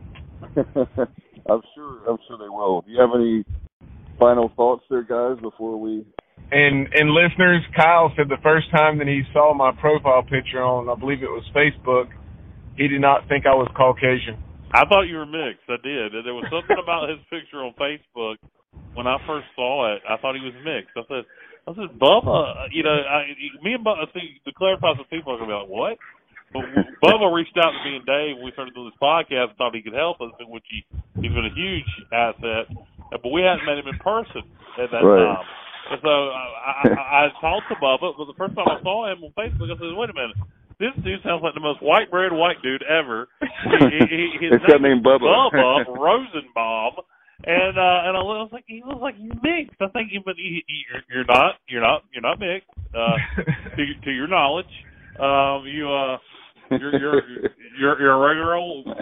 I'm sure. I'm sure they will. Do you have any final thoughts there, guys, before we? And and listeners, Kyle said the first time that he saw my profile picture on, I believe it was Facebook, he did not think I was Caucasian. I thought you were mixed. I did. There was something about his picture on Facebook when I first saw it. I thought he was mixed. I said, I said, Bubba, you know, I, me and Bubba, see, to clarify, some people are gonna be like, what? But Bubba reached out to me and Dave when we started doing this podcast and thought he could help us, in which he, he's been a huge asset. But we hadn't met him in person at that right. time. And so I, I, I talked to Bubba, but the first time I saw him on Facebook, I said, wait a minute. This dude sounds like the most white bread white dude ever. He, he, his it's name that name Bubba. Bubba Rosenbaum. And uh, and I was like, he looks like you're mixed. I think you, but he, he, you're not. You're not. You're not mixed. Uh, to, to your knowledge, um, you uh, you're you're you're you're a regular old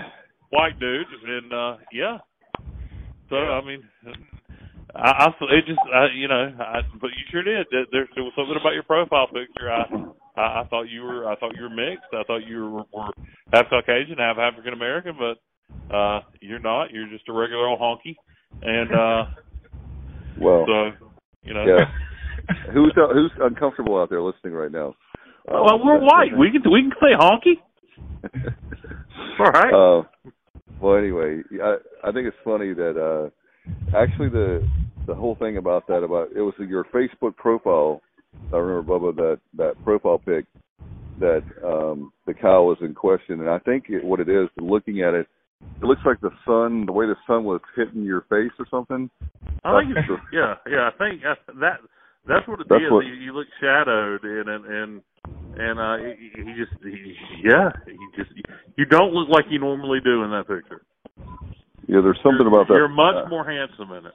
white dude, and uh, yeah. So I mean, I, I it just I, you know, I, but you sure did. There, there was something about your profile picture. I, I I thought you were I thought you were mixed. I thought you were, were half Caucasian, half African American, but uh, you're not. You're just a regular old honky. And uh, well, so you know, yeah. who's who's uncomfortable out there listening right now? Um, well, we're white. We can we can say honky. All right. Uh, well, anyway, I I think it's funny that uh, actually the the whole thing about that about it was your Facebook profile. I remember, Bubba, that that profile pic that um, the cow was in question, and I think it, what it is, looking at it, it looks like the sun, the way the sun was hitting your face or something. I think it's, yeah, yeah. I think that that's what it that's is. What, you, you look shadowed, and and and, and uh, he, he just, he, yeah, he just, you don't look like you normally do in that picture. Yeah, there's something you're, about that. You're much uh, more handsome in it.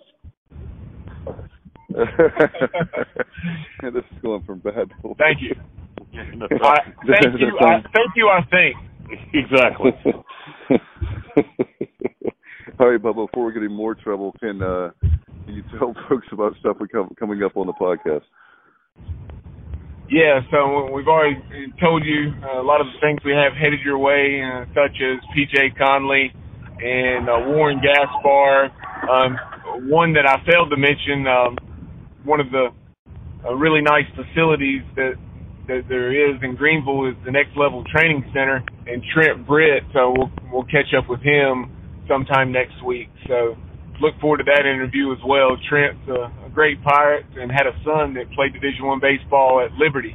This is going from bad to worse. Thank you. I, thank you. I, thank you. I think exactly. All right, but before we get in more trouble, can uh, can you tell folks about stuff we come, coming up on the podcast? Yeah, so we've already told you uh, a lot of the things we have headed your way, uh, such as P J Conley and uh, Warren Gaspar. Um, one that I failed to mention, um, one of the uh, really nice facilities that that there is in Greenville is the Next Level Training Center, and Trent Britt. So we'll we'll catch up with him sometime next week. So look forward to that interview as well. Trent's a, a great Pirate and had a son that played Division One baseball at Liberty.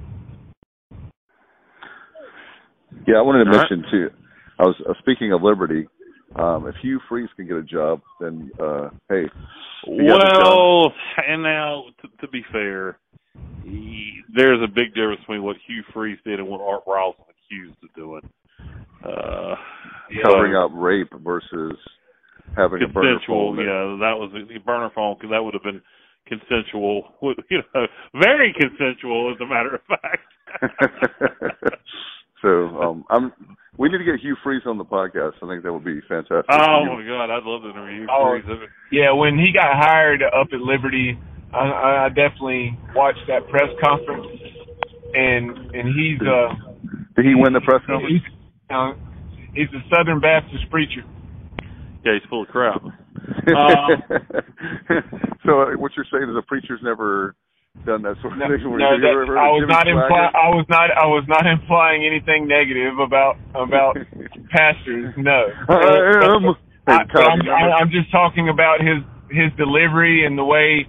Yeah, I wanted to All mention right. too. I was uh, speaking of Liberty. Um, if Hugh Freeze can get a job, then uh, hey. Well, and now to, to be fair, he, there's a big difference between what Hugh Freeze did and what Art Briles was accused of doing. Uh, Covering so, up rape versus having a burner phone. Consensual, yeah, that was a burner phone, because that would have been consensual, you know, very consensual, as a matter of fact. So um, I'm. We need to get Hugh Freeze on the podcast. I think that would be fantastic. Oh my God, I'd love to interview Hugh oh, Freeze. Yeah, when he got hired up at Liberty, I, I definitely watched that press conference, and and he's uh. Did he win the press conference? He's, uh, he's a Southern Baptist preacher. Yeah, he's full of crap. Um, so uh, what you're saying is a preacher's never done that sort of no, thing? No, that, I was not implying. I was not. I was not implying anything negative about about pastors. No, I am. I, I'm, I, I'm just talking about his his delivery and the way,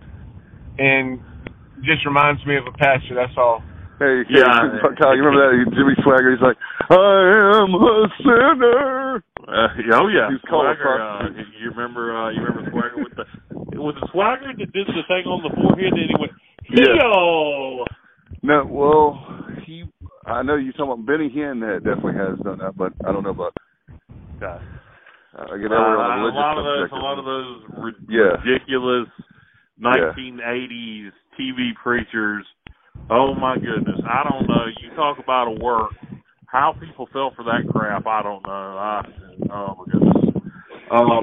and just reminds me of a pastor. That's all. Hey, yeah, hey, Kyle, you remember that Jimmy Swagger? He's like, I am a sinner. Uh, oh yeah, He's Swagger. Uh, you remember? Uh, you remember Swagger with the? Was it Swagger that did the thing on the forehead and he went, "Yo"? No, well, he. I know you're talking about Benny Hinn. That definitely has done that, but I don't know about. God. Uh, again, uh, on a lot of those, a lot of those ri- yeah. ridiculous nineteen eighties yeah. T V preachers. Oh my goodness, I don't know. You talk about a work. How people fell for that crap, I don't know. I, oh my goodness. Um,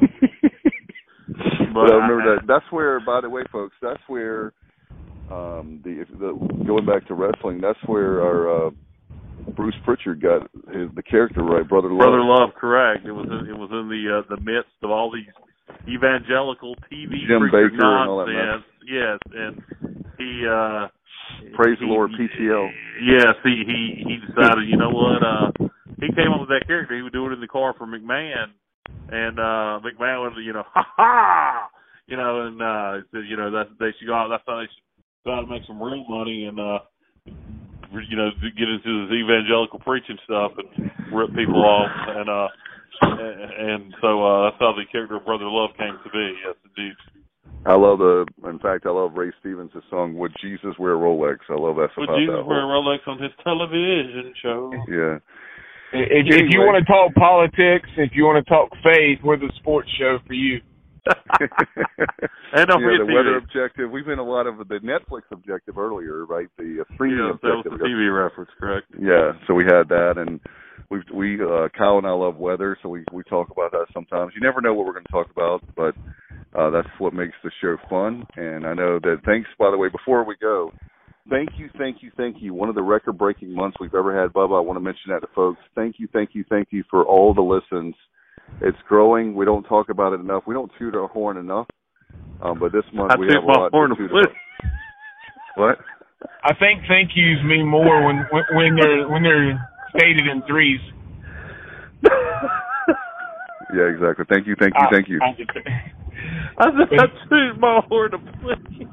but I remember that. That's where, by the way, folks. That's where um, the, the going back to wrestling. That's where our uh, Bruce Pritchard got his, the character right, Brother Love. Brother Love, correct. It was in, it was in the uh, the midst of all these evangelical T V Jim preacher Baker and all that nonsense. Yes, and he. Uh, Praise he, the Lord, P T L. Yes, he, he he decided. You know what? Uh, he came up with that character. He would do it in the car for McMahon, and uh, McMahon would, you know, ha ha, you know, and uh, said, you know, that they should go out. That's how they should go out and make some real money and, uh, you know, get into this evangelical preaching stuff and rip people off, and uh, and so uh, that's how the character of Brother Love came to be. Yes, indeed. I love the. In fact, I love Ray Stevens' song "Would Jesus Wear Rolex." I love that. Would about Jesus that wear Rolex on his television show? Yeah. If, anyway. if you want to talk politics, if you want to talk faith, we're the sports show for you. And don't yeah, forget the T V. weather objective. We've been a lot of the Netflix objective earlier, right? The uh, streaming yeah, objective. that was the T V reference, correct? Yeah, so we had that, and we we uh, Kyle and I love weather, so we we talk about that sometimes. You never know what we're going to talk about, but uh, that's what makes the show fun. And I know that. Thanks, by the way. Before we go, thank you, thank you, thank you. One of the record-breaking months we've ever had, Bubba. I want to mention that to folks. Thank you, thank you, thank you for all the listens. It's growing. We don't talk about it enough. We don't toot our horn enough. Um, but this month I we toot have a my lot horn to toot with. about. What? I think thank yous mean more when when, when they're when they're stated in threes. Yeah, exactly. Thank you, thank you, thank you. I, I said I toot my horn to play.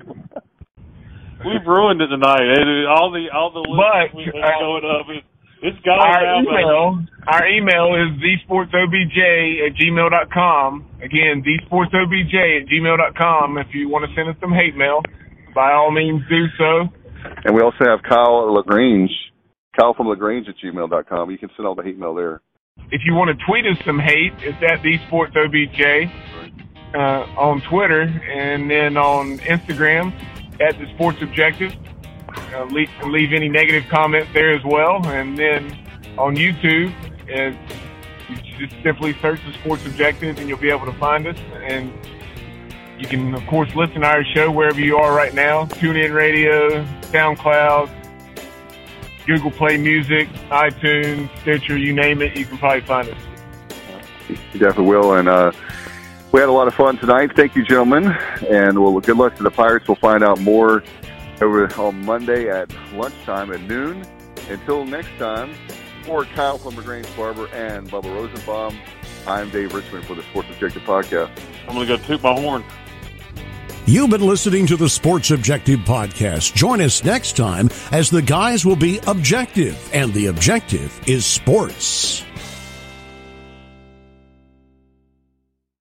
We've ruined it tonight. All the all the listeners we've been going up. It, it's gone our now, email, baby. Our email is the sports o b j at gmail dot com. Again, the sports o b j at gmail dot com. If you want to send us some hate mail, by all means do so. And we also have Kyle LaGrange, Kyle from LaGrange at gmail dot com. You can send all the hate mail there. If you want to tweet us some hate, it's at the sports o b j uh, on Twitter, and then on Instagram at the Sports Objective. Uh, leave, leave any negative comments there as well. And then on YouTube, uh, you just simply search the Sports Objective and you'll be able to find us. And you can, of course, listen to our show wherever you are right now. TuneIn Radio, SoundCloud, Google Play Music, iTunes, Stitcher, you name it, you can probably find us. You definitely will. And uh, we had a lot of fun tonight. Thank you, gentlemen. And well, good luck to the Pirates. We'll find out more over on Monday at lunchtime at noon. Until next time, for Kyle from LaGrange Barber and Bubba Rosenbaum, I'm Dave Richmond for the Sports Objective Podcast. I'm going to go toot my horn. You've been listening to the Sports Objective Podcast. Join us next time as the guys will be objective, and the objective is sports.